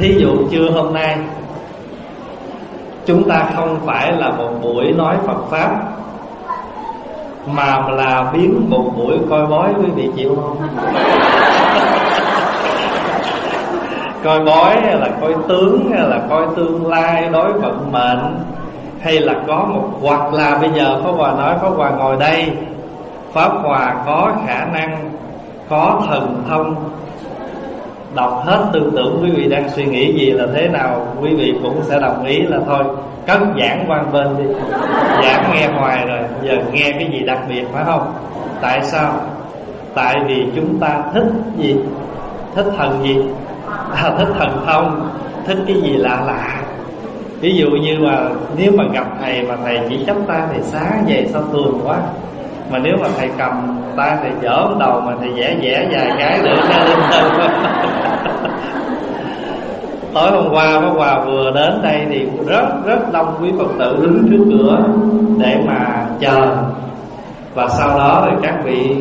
Thí dụ trưa hôm nay chúng ta không phải là một buổi nói Phật Pháp, mà là biến một buổi coi bói, quý vị chịu không? Coi bói hay là coi tướng, hay là coi tương lai, đối vận mệnh, hay là có một, hoặc là bây giờ Pháp Hòa nói Pháp Hòa ngồi đây, Pháp Hòa có khả năng, có thần thông đọc hết tư tưởng quý vị đang suy nghĩ gì là thế nào, quý vị cũng sẽ đồng ý là thôi cất giảng qua bên đi. Giảng nghe hoài rồi, giờ nghe cái gì đặc biệt, phải không? Tại sao? Tại vì chúng ta thích gì? Thích thần gì? Thích thần thông, thích cái gì lạ lạ. Ví dụ như mà nếu mà gặp thầy mà thầy chỉ chắp tay thầy sáng vậy sao tường quá. Mà nếu mà thầy cầm tay thầy dở đầu mà thầy vẽ vài cái nữa ra lên thân. Tối hôm qua Pháp Hòa vừa đến đây thì rất đông quý Phật tử đứng trước cửa để mà chờ. Và sau đó thì các vị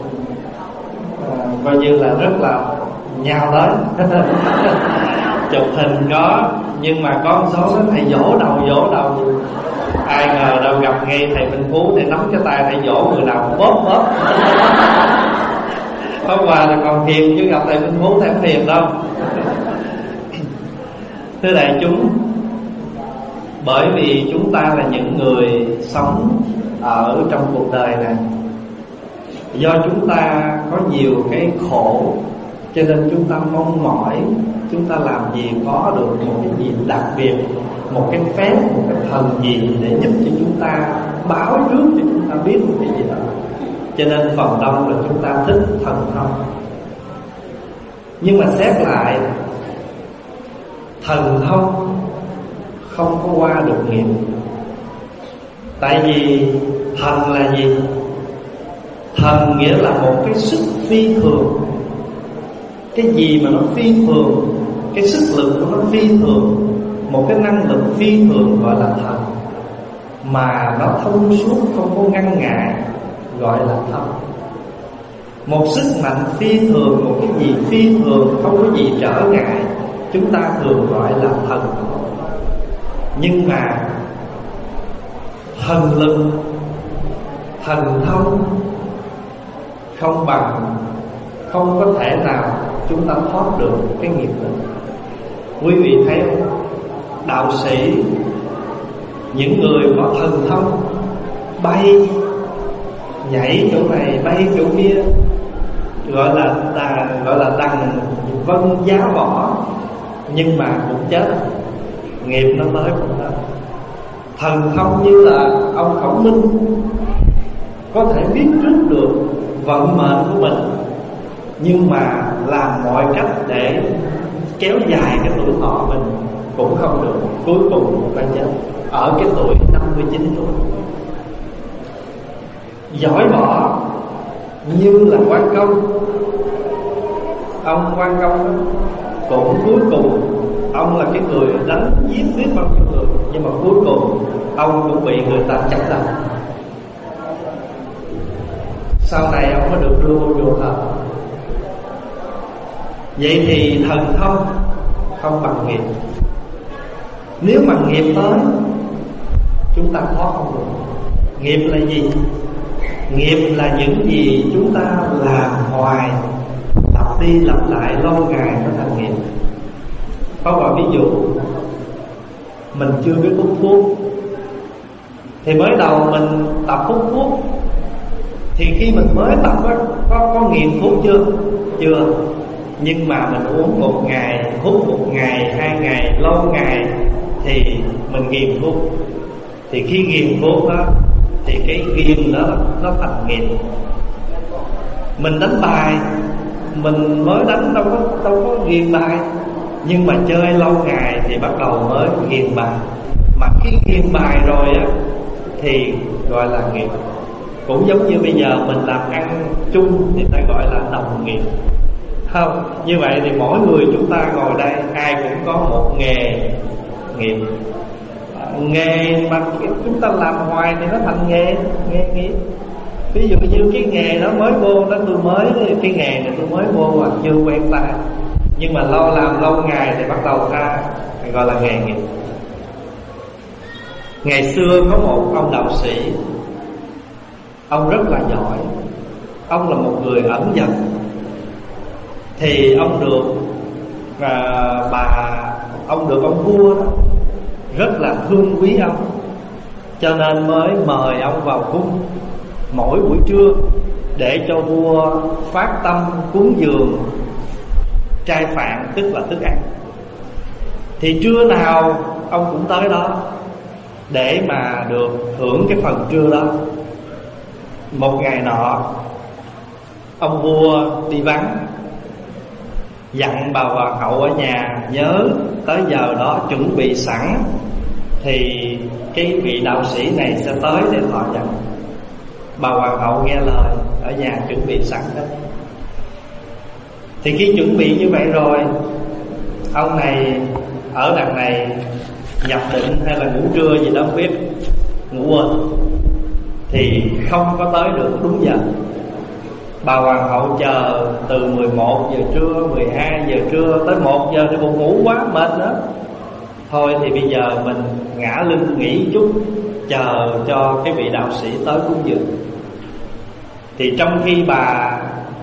coi như là rất là nhào tới. Chụp hình có, nhưng mà có một số đó thầy vỗ đầu. Ai ngờ đâu gặp ngay thầy Minh Phú, thầy nắm cái tay thầy vỗ người nào bóp. Pháp Hòa là còn thiền, chứ gặp thầy Minh Phú thầy không thiền đâu. Thưa đại chúng, bởi vì chúng ta là những người sống ở trong cuộc đời này, do chúng ta có nhiều cái khổ, cho nên chúng ta mong mỏi chúng ta làm gì có được một cái gì đặc biệt, một cái phép, một cái thần gì để giúp cho chúng ta, báo trước cho chúng ta biết một cái gì đó. Cho nên phần đông là chúng ta thích thần thông. Nhưng mà xét lại, thần thông không có qua được nghiệp. Tại vì thần là gì? Thần nghĩa là một cái sức phi thường. Cái gì mà nó phi thường, cái sức lực của nó phi thường, một cái năng lực phi thường gọi là thần. Mà nó thông suốt, không có ngăn ngại, gọi là thần. Một sức mạnh phi thường, một cái gì phi thường, không có gì trở ngại, chúng ta thường gọi là thần. Nhưng mà thần lực, thần thông không bằng, không có thể nào chúng ta thoát được cái nghiệp lực. Quý vị thấy không? Đạo sĩ, những người có thần thông, bay, nhảy chỗ này, bay chỗ kia, gọi là đằng vân giá võ, nhưng mà cũng chết, nghiệp nó tới cũng đó. Thần thông như là ông Khổng Minh có thể biết trước được vận mệnh của mình, nhưng mà làm mọi cách để kéo dài cái tuổi thọ mình cũng không được, cuối cùng cũng phải chết ở cái tuổi 59 tuổi. Giỏi võ như là Quan Công, ông Quan Công đó, cũng cuối cùng ông là cái người đánh giết biết bao nhiêu người, nhưng mà cuối cùng ông cũng bị người ta chặt đầu. Sau này ông mới được đưa vô chùa thờ. Vậy thì thần thông không bằng nghiệp. Nếu mà nghiệp tới, chúng ta thoát không được. Nghiệp là gì? Nghiệp là những gì chúng ta làm hoài, lặp đi lặp lại lâu ngày nó thành nghiệp. Có một ví dụ, mình chưa biết hút thuốc, thì mới đầu mình tập hút thuốc, thì khi mình mới tập có nghiện thuốc chưa? Chưa. Nhưng mà mình uống một ngày, hút một ngày, 2 ngày, lâu ngày thì mình nghiện thuốc. Thì khi nghiện thuốc đó, thì cái nghiện đó nó thành nghiện. Mình đánh bài, mình mới đánh đâu có nghiện bài, nhưng mà chơi lâu ngày thì bắt đầu mới nghiện bài. Mà khi nghiện bài rồi á thì gọi là nghiện. Cũng giống như bây giờ mình làm ăn chung thì ta gọi là đồng nghiệp, không? Như vậy thì mỗi người chúng ta ngồi đây ai cũng có một nghề nghiệp. Nghề mà chúng ta làm hoài thì nó thành nghề nghiệp. Ví dụ như cái nghề đó mới vô đó, tôi mới, cái nghề này tôi mới vô mà chưa quen tay, Nhưng mà làm lâu ngày thì bắt đầu ta gọi là nghề nghiệp. Ngày xưa có một ông đạo sĩ, ông rất là giỏi. Ông là một người ẩn dật. Thì ông được ông vua đó rất là thương quý ông, cho nên mới mời ông vào cung mỗi buổi trưa để cho vua phát tâm cúng dường trai phạn, tức là thức ăn. Thì trưa nào ông cũng tới đó để mà được hưởng cái phần trưa đó. Một ngày nọ, ông vua đi vắng, dặn bà hoàng hậu ở nhà nhớ tới giờ đó chuẩn bị sẵn, thì cái vị đạo sĩ này sẽ tới để thọ nhận. Bà hoàng hậu nghe lời, ở nhà chuẩn bị sẵn hết. Thì khi chuẩn bị như vậy rồi, ông này ở đằng này nhập định hay là ngủ trưa gì đó không biết, ngủ quên, thì không có tới được đúng giờ. Bà hoàng hậu chờ từ 11 giờ trưa, 12 giờ trưa tới 1 giờ thì buồn ngủ quá, mệt nữa. Thôi thì bây giờ mình ngã lưng nghỉ chút, chờ cho cái vị đạo sĩ tới cúng dường. Thì trong khi bà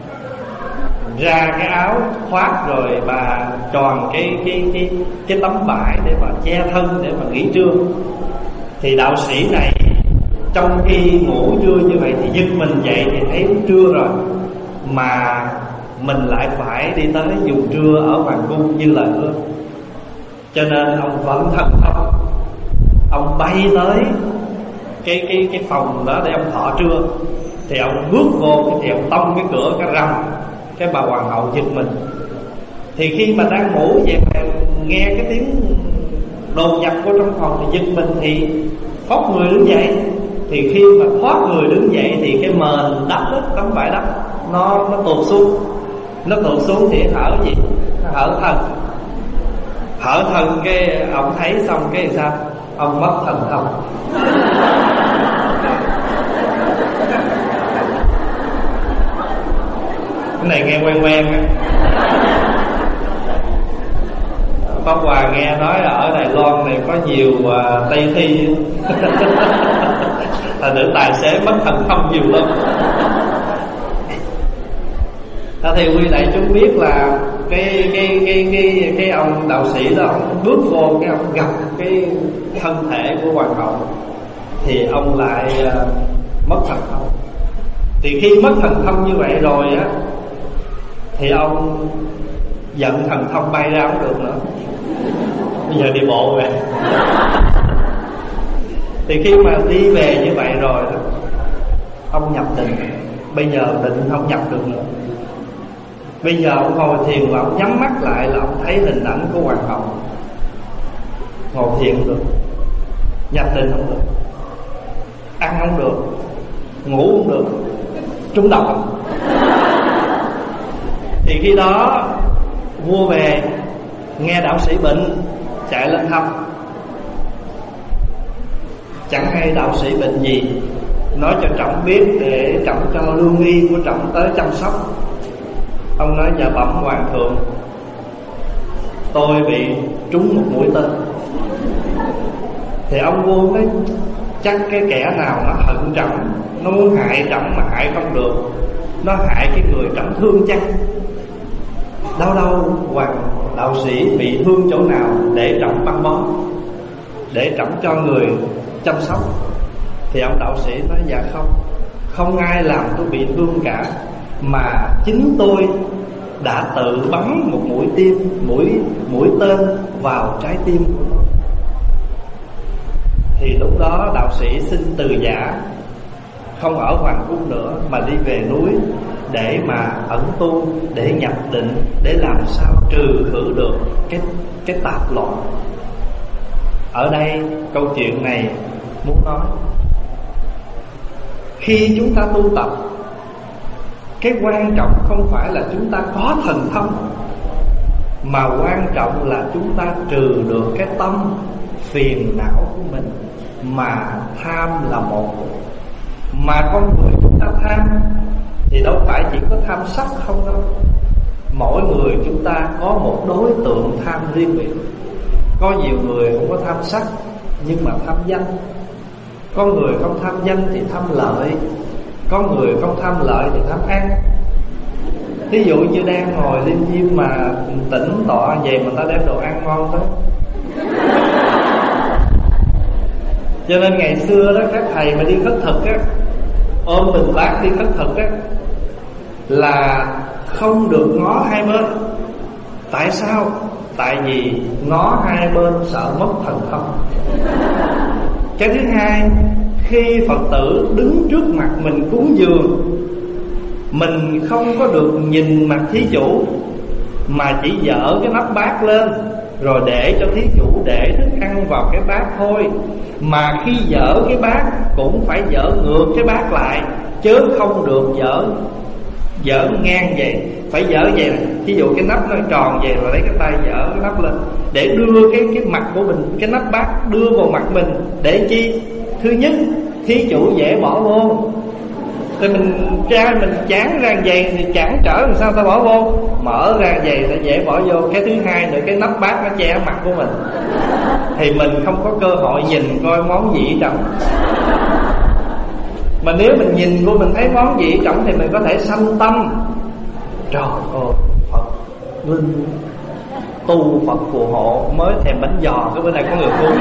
ra cái áo khoác rồi bà tròn cái tấm vải để mà che thân để mà nghỉ trưa, thì đạo sĩ này trong khi ngủ trưa như vậy thì giật mình dậy thì thấy trưa rồi, mà mình lại phải đi tới dùng trưa ở hoàng cung như lời hứa. Cho nên ông vẫn thần thông, ông bay tới cái phòng đó để ông thọ trưa. Thì ông bước vô thì ông tông cái cửa cái rầm, cái bà hoàng hậu giật mình. Thì khi mà đang ngủ vậy mà nghe cái tiếng đột nhập vô trong phòng thì giật mình, thì thoát người đứng dậy. Thì khi mà thoát người đứng dậy thì cái mền đắp đó, tấm vải đắp nó tụt xuống. Nó tụt xuống thì hở gì? Nó hở thân. Hở thân cái ông thấy xong cái sao? Ông mất thần thông. Cái này nghe quen quen á. Pháp Hòa nghe nói là ở Đài Loan này có nhiều Tây Thi. Là nữ tài xế mất thần thông nhiều lắm. Thì quý đại chúng biết là cái ông đạo sĩ đó, ông bước vô cái ông gặp cái thân thể của hoàng hậu thì ông lại mất thần thông. Thì khi mất thần thông như vậy rồi á, thì ông giận thần thông bay ra không được nữa, bây giờ đi bộ về. Thì khi mà đi về như vậy rồi đó, ông nhập định. Bây giờ định không nhập được nữa. Bây giờ ông ngồi thiền là ông nhắm mắt lại là ông thấy hình ảnh của hoàng hậu. Ngồi thiền không được, nhập định không được, ăn không được, ngủ không được, trúng độc. Thì khi đó vua về, nghe đạo sĩ bệnh, chạy lên thăm. Chẳng hay đạo sĩ bệnh gì, nói cho trọng biết để trọng cho lương y của trọng tới chăm sóc. Ông nói: dạ bẩm hoàng thượng, tôi bị trúng một mũi tên. Thì ông vua nói: chắc cái kẻ nào nó hận trọng, nó muốn hại trọng mà hại không được, nó hại cái người trọng thương chăng? Đâu hoàng đạo sĩ bị thương chỗ nào để trọng băng bó, để trọng cho người chăm sóc. Thì ông đạo sĩ nói: dạ không ai làm tôi bị thương cả, mà chính tôi đã tự bắn một mũi tên vào trái tim của nó. Thì lúc đó đạo sĩ xin từ giả, không ở hoàng cung nữa mà đi về núi để mà ẩn tu, để nhập định, để làm sao trừ khử được cái tạp loạn. Ở đây câu chuyện này muốn nói, khi chúng ta tu tập, cái quan trọng không phải là chúng ta có thần thông, mà quan trọng là chúng ta trừ được cái tâm phiền não của mình. Mà tham là một, mà con người chúng ta tham thì đâu phải chỉ có tham sắc không đâu, mỗi người chúng ta có một đối tượng tham riêng biệt. Có nhiều người không có tham sắc nhưng mà tham danh. Có người không tham danh thì tham lợi. Có người không tham lợi thì tham ăn. Ví dụ như đang ngồi lên diêm mà tỉnh tọa về mà ta đem đồ ăn ngon tới. Cho nên ngày xưa đó các thầy mà đi khất thực á, ôm bình bát đi khất thực á, là không được ngó hai bên. Tại sao? Tại vì ngó hai bên sợ mất thần thông. Cái thứ hai, khi Phật tử đứng trước mặt mình cúng dường, mình không có được nhìn mặt thí chủ, mà chỉ dở cái nắp bát lên rồi để cho thí chủ để thức ăn vào cái bát thôi. Mà khi dở cái bát cũng phải dở ngược cái bát lại, chứ không được dở ngang vậy. Phải dở vậy này. Ví dụ cái nắp nó tròn vậy rồi lấy cái tay dở cái nắp lên để đưa cái mặt của mình, cái nắp bát đưa vào mặt mình. Để chi? Thứ nhất, thí chủ dễ bỏ vô. Thì mình trai mình chán ra vậy thì chẳng trở làm sao ta bỏ vô. Mở ra vậy là dễ bỏ vô. Cái thứ hai nữa, cái nắp bát nó che mặt của mình thì mình không có cơ hội nhìn coi món gì trọng. Mà nếu mình nhìn vô mình thấy món gì trọng thì mình có thể sanh tâm. Trời ơi, Phật linh tu Phật phù hộ, mới thèm bánh giò cái bữa nay có người cúng.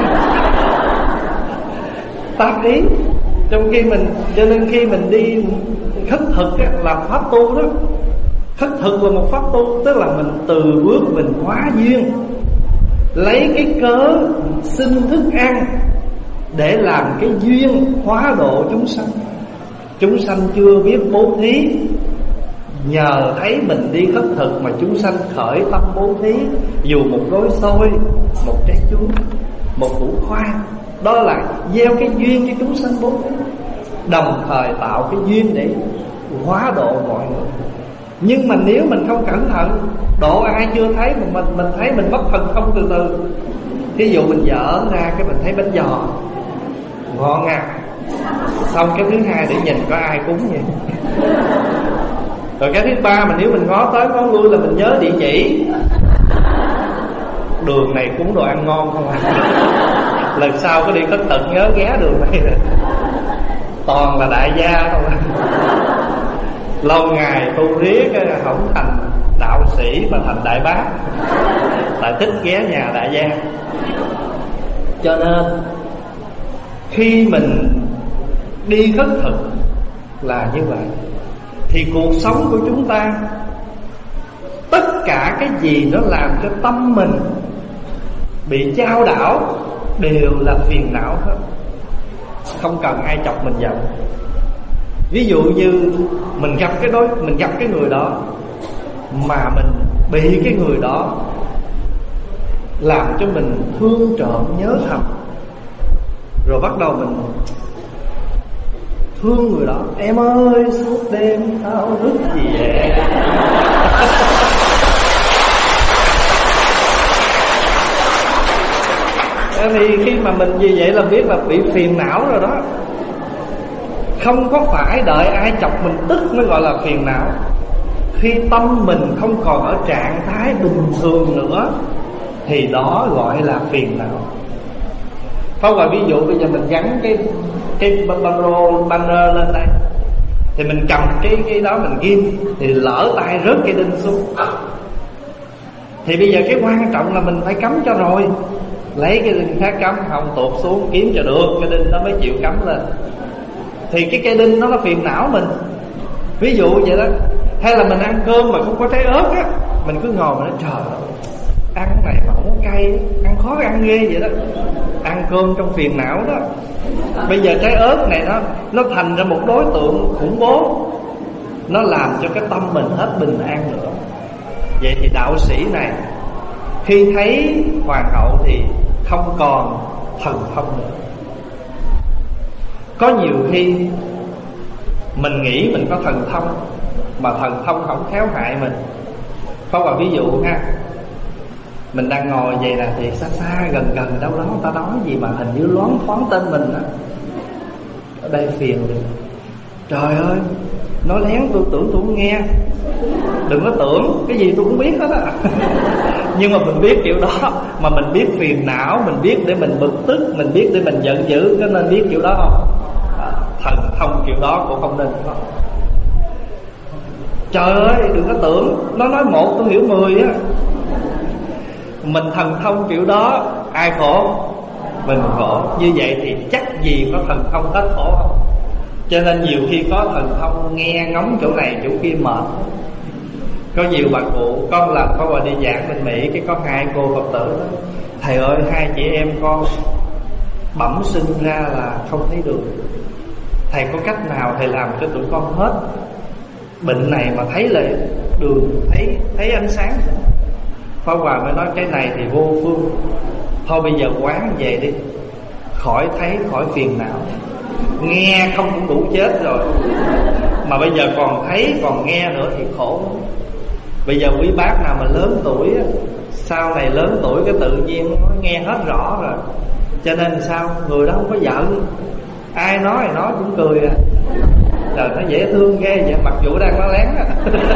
Tác ý. Trong khi mình, cho nên khi mình đi khất thực á, làm pháp tu đó. Khất thực là một pháp tu, tức là mình từ bước mình hóa duyên, lấy cái cớ xin thức ăn để làm cái duyên hóa độ chúng sanh. Chúng sanh chưa biết bố thí, nhờ thấy mình đi khất thực mà chúng sanh khởi tâm bố thí. Dù một gói xôi, một trái chuối, một củ khoai, đó là gieo cái duyên cho chúng sanh bố thí, đồng thời tạo cái duyên để hóa độ mọi người. Nhưng mà nếu mình không cẩn thận, độ ai chưa thấy mà mình thấy mình mất thần thông từ từ. Ví dụ mình dở ra cái mình thấy bánh giò ngon à, xong cái thứ hai để nhìn có ai cúng vậy. Rồi cái thứ ba mà nếu mình ngó tới ngó lui là mình nhớ địa chỉ, đường này cúng đồ ăn ngon không à. Lần sau có đi khất thực nhớ ghé đường này. Toàn là đại gia không à. Lâu ngày tu riết không thành đạo sĩ mà thành đại bác, tại thích ghé nhà đại gia. Cho nên khi mình đi khất thực là như vậy, thì cuộc sống của chúng ta, tất cả cái gì nó làm cho tâm mình bị chao đảo đều là phiền não hết, không cần ai chọc mình giận. Ví dụ như mình gặp cái người đó mà mình bị cái người đó làm cho mình thương trộm nhớ thầm, rồi bắt đầu mình thương người đó. Em ơi suốt đêm thao thức gì vậy? Thì khi mà mình như vậy là biết là bị phiền não rồi đó. Không có phải đợi ai chọc mình tức mới gọi là phiền não. Khi tâm mình không còn ở trạng thái bình thường nữa thì đó gọi là phiền não. Không, gọi ví dụ bây giờ mình gắn cái banner lên đây, thì mình cầm cái đó mình ghim, thì lỡ tay rớt cây đinh xuống, thì bây giờ cái quan trọng là mình phải cắm cho rồi. Lấy cái đinh khác cắm, không tuột xuống kiếm cho được cái đinh nó mới chịu cắm lên. Thì cái cây đinh nó là phiền não mình. Ví dụ vậy đó. Hay là mình ăn cơm mà không có trái ớt á, mình cứ ngồi mà nói trời ơi, ăn này mà không có cay, ăn khó ăn ghê vậy đó. Ăn cơm trong phiền não đó. Bây giờ trái ớt này nó thành ra một đối tượng khủng bố, nó làm cho cái tâm mình hết bình an nữa. Vậy thì đạo sĩ này khi thấy hoàng hậu thì không còn thần thông nữa. Có nhiều khi mình nghĩ mình có thần thông mà thần thông không khéo hại mình. Có một ví dụ ha, mình đang ngồi vậy nè, thì xa xa gần gần đâu đó người ta nói gì mà hình như loáng thoáng tên mình á, ở đây phiền rồi. Trời ơi, nói lén tôi tưởng tôi không nghe. Đừng có tưởng cái gì tôi cũng biết hết á. Nhưng mà mình biết kiểu đó, mà mình biết phiền não, mình biết để mình bực tức, mình biết để mình giận dữ, có nên biết kiểu đó không? Thần thông kiểu đó cũng không nên. Trời ơi, đừng có tưởng nó nói một tôi hiểu 10 á. Mình thần thông kiểu đó, ai khổ? Mình khổ. Như vậy thì chắc gì có thần thông hết khổ không? Cho nên nhiều khi có thần thông nghe ngóng chỗ này chỗ kia mệt. Có nhiều bà cụ, con làm có qua đi giảng bên Mỹ, cái có 2 cô Phật tử đó: thầy ơi, 2 chị em con bẩm sinh ra là không thấy đường, thầy có cách nào thầy làm cho tụi con hết bệnh này mà thấy là đường, thấy ánh sáng? Pháp Hòa mới nói cái này thì vô phương. Thôi bây giờ quán về đi, khỏi thấy khỏi phiền não. Nghe không cũng đủ chết rồi, mà bây giờ còn thấy còn nghe nữa thì khổ lắm. Bây giờ quý bác nào mà lớn tuổi á, sau này lớn tuổi cái tự nhiên nó nghe hết rõ rồi. Cho nên sao? Người đó không có giận, ai nói thì nói cũng cười à. Trời, nó dễ thương ghê vậy, mặc dù đang nó lén á.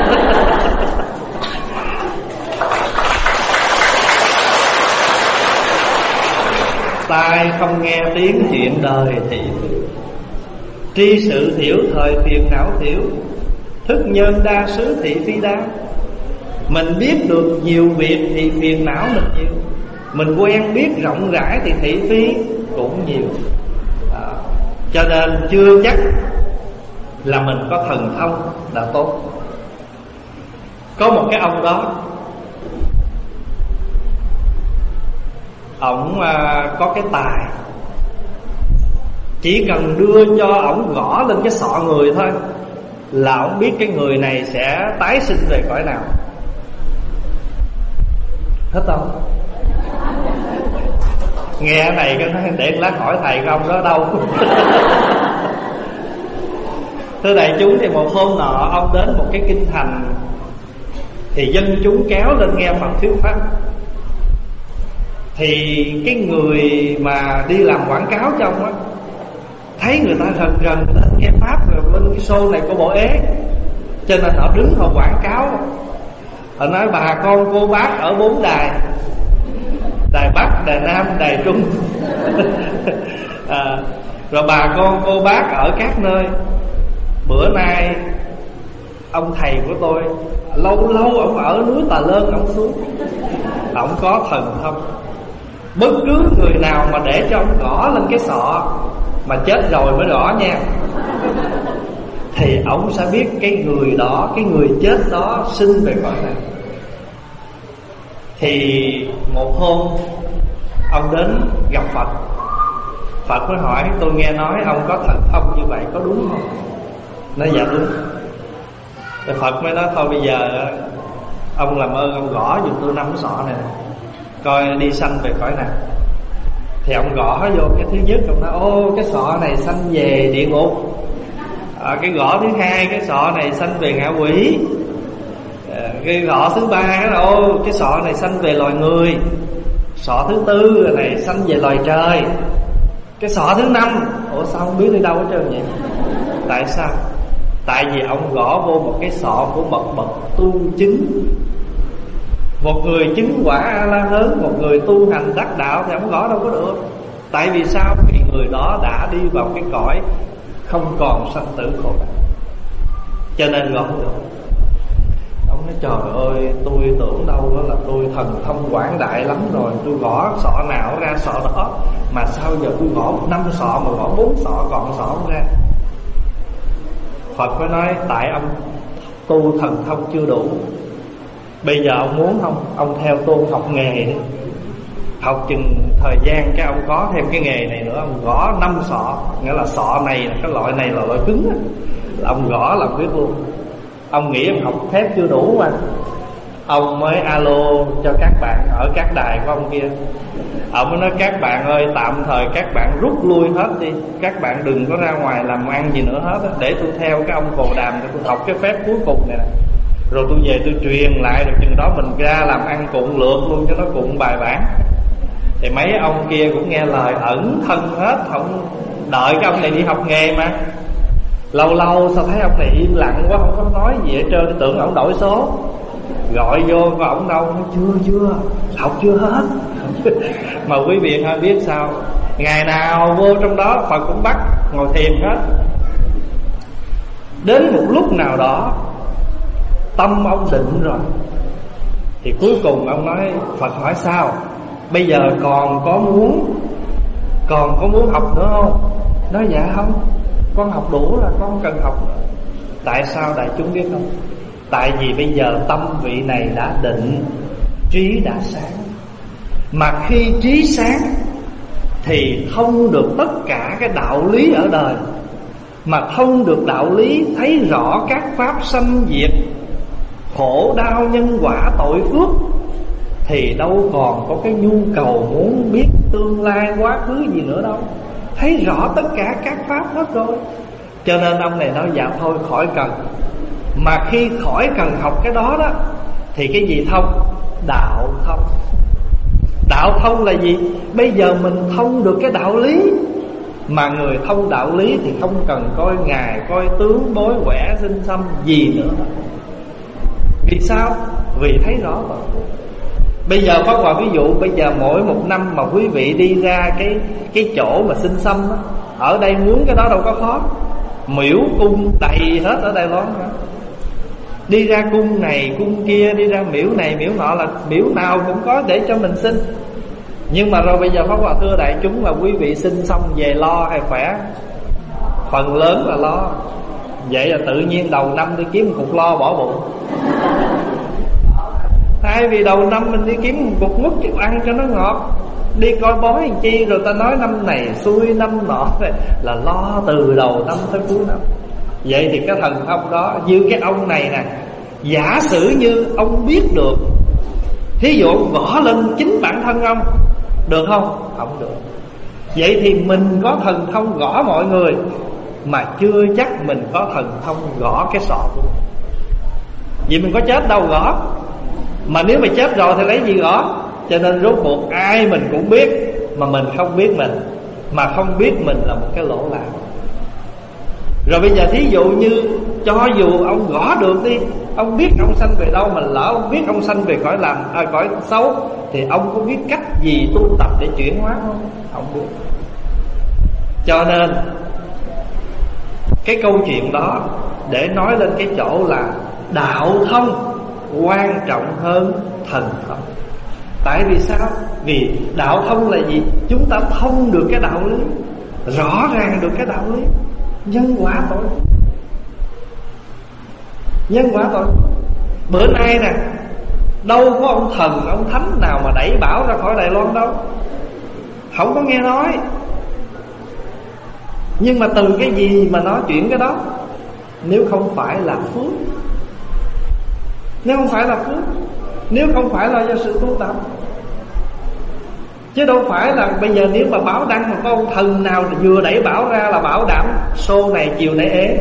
Tai không nghe tiếng chuyện đời thị phi, tri sự thiểu thời phiền não thiểu, thức nhân đa xứ thị phi đa. Mình biết được nhiều việc thì phiền não mình nhiều, mình quen biết rộng rãi thì thị phi cũng nhiều. Cho nên chưa chắc là mình có thần thông là tốt. Có một cái ông đó, ổng có cái tài, chỉ cần đưa cho ổng gõ lên cái sọ người thôi là ổng biết cái người này sẽ tái sinh về cõi nào. Thích không? Nghe cái này cái nói để lát hỏi thầy không đó đâu. Thưa đại chúng, thì một hôm nọ ông đến một cái kinh thành, thì dân chúng kéo lên nghe Phật thuyết pháp. Thì cái người mà đi làm quảng cáo cho ông á, thấy người ta gần gần lên nghe pháp rồi, bên cái show này có bộ ế, cho nên họ đứng họ quảng cáo. Họ nói bà con cô bác ở 4 đài: đài Bắc, đài Nam, đài Trung. Rồi bà con cô bác ở các nơi, bữa nay ông thầy của tôi lâu lâu ông ở núi Tà Lơn ông xuống, ông có thần thông. Bất cứ người nào mà để cho ông gõ lên cái sọ, mà chết rồi mới gõ nha, thì ông sẽ biết cái người đó, cái người chết đó sinh về cõi này. Thì một hôm ông đến gặp Phật. Phật mới hỏi: tôi nghe nói ông có thần thông như vậy, có đúng không? Nói dạ đúng. Thì Phật mới nói: thôi bây giờ ông làm ơn ông gõ giùm tôi 5 sọ này, coi đi sanh về cõi nào. Thì ông gõ vô cái thứ nhất, ông nói: ô, cái sọ này sanh về địa ngục. Cái gõ thứ hai, cái sọ này sanh về ngạ quỷ. Cái gõ thứ ba, cái sọ này sanh về loài người. Sọ thứ tư này sanh về loài trời. Cái sọ thứ 5, sao không biết đi đâu hết trơn vậy? Tại sao? Tại vì ông gõ vô một cái sọ của bậc tu chứng. Một người chứng quả A-la-hán, một người tu hành đắc đạo thì ông gõ đâu có được. Tại vì sao? Vì người đó đã đi vào cái cõi không còn sanh tử khổ đau, cho nên gõ không được. Ông nói: trời ơi, tôi tưởng đâu đó là tôi thần thông quảng đại lắm rồi, tôi gõ sọ nào ra sọ đó, mà sao giờ tôi gõ 5 sọ mà gõ 4 sọ còn sọ không ra. Phật mới nói: tại ông tu thần thông chưa đủ. Bây giờ ông muốn không, ông theo tôi học nghề đi. Học chừng thời gian cái ông có thêm cái nghề này nữa, ông gõ 5 sọ. Nghĩa là sọ này, cái loại này là loại cứng á, là ông gõ là biết luôn. Ông nghĩ ông học thép chưa đủ mà, ông mới alo cho các bạn ở các đài của ông kia. Ông mới nói: các bạn ơi, tạm thời các bạn rút lui hết đi, các bạn đừng có ra ngoài làm ăn gì nữa hết á, để tôi theo cái ông Cồ Đàm để tôi học cái phép cuối cùng này nè, rồi tôi về tôi truyền lại, rồi chừng đó mình ra làm ăn cuộn lượt luôn cho nó cuộn bài bản. Thì mấy ông kia cũng nghe lời, ẩn thân hết, không đợi cái ông này đi học nghề mà. Lâu lâu sao thấy ông này im lặng quá, không có nói gì hết trơn, tưởng ông đổi số. Gọi vô có ông đâu, chưa học chưa hết. Mà quý vị hay biết sao, ngày nào vô trong đó Phật cũng bắt ngồi thiền hết. Đến một lúc nào đó tâm ông định rồi thì cuối cùng ông nói, Phật hỏi sao, bây giờ còn có muốn học nữa không? Nói dạ không, con học đủ là con không cần học nữa. Tại sao đại chúng biết không? Tại vì bây giờ tâm vị này đã định, trí đã sáng. Mà khi trí sáng thì thông được tất cả cái đạo lý ở đời. Mà thông được đạo lý, thấy rõ các pháp sanh diệt, khổ đau nhân quả tội phước, thì đâu còn có cái nhu cầu muốn biết tương lai quá khứ gì nữa đâu. Thấy rõ tất cả các pháp hết rồi. Cho nên ông này nói dạ thôi khỏi cần. Mà khi khỏi cần học cái đó đó thì cái gì thông? Đạo thông. Đạo thông là gì? Bây giờ mình thông được cái đạo lý. Mà người thông đạo lý thì không cần coi ngài, coi tướng, bối quẻ, sinh xăm gì nữa. Vì sao? Vì thấy rõ rồi. Bây giờ có quả ví dụ, bây giờ mỗi một năm mà quý vị đi ra cái chỗ mà sinh xăm đó, ở đây muốn cái đó đâu có khó. Miễu cung đầy hết ở Đài Loan. Đi ra cung này cung kia, đi ra miễu này miễu nọ, là miễu nào cũng có để cho mình xin. Nhưng mà rồi bây giờ Pháp Hòa thưa đại chúng là quý vị xin xong về lo hay khỏe? Phần lớn là lo. Vậy là tự nhiên đầu năm đi kiếm một cục lo bỏ bụng. Thay vì đầu năm mình đi kiếm một cục mứt chịu ăn cho nó ngọt, đi coi bói làm chi, rồi ta nói năm này xui năm nọ, là lo từ đầu năm tới cuối năm. Vậy thì cái thần thông đó, như cái ông này nè, giả sử như ông biết được, thí dụ ông gõ lên chính bản thân ông, được không? Không được. Vậy thì mình có thần thông gõ mọi người, mà chưa chắc mình có thần thông gõ cái sọ của mình. Vì mình có chết đâu gõ. Mà nếu mà chết rồi thì lấy gì gõ? Cho nên rốt cuộc ai mình cũng biết, mà mình không biết mình. Mà không biết mình là một cái lỗ làm. Rồi bây giờ thí dụ như cho dù ông gõ được đi, ông biết ông sanh về đâu, mà lỡ ông biết ông sanh về cõi cõi xấu, thì ông có biết cách gì tu tập để chuyển hóa không? Không biết. Cho nên cái câu chuyện đó để nói lên cái chỗ là đạo thông quan trọng hơn thần thông. Tại vì sao? Vì đạo thông là gì? Chúng ta thông được cái đạo lý, rõ ràng được cái đạo lý nhân quả tội. Nhân quả tội. Bữa nay nè, đâu có ông thần, ông thánh nào mà đẩy Bảo ra khỏi Đài Loan đâu. Không có nghe nói. Nhưng mà từ cái gì mà nói chuyện cái đó? Nếu không phải là phước. Nếu không phải là phước, nếu không phải là do sự tu tập. Chứ đâu phải là bây giờ nếu mà Bảo đăng mà có ông thần nào vừa đẩy Bảo ra là bảo đảm show này chiều nay ế.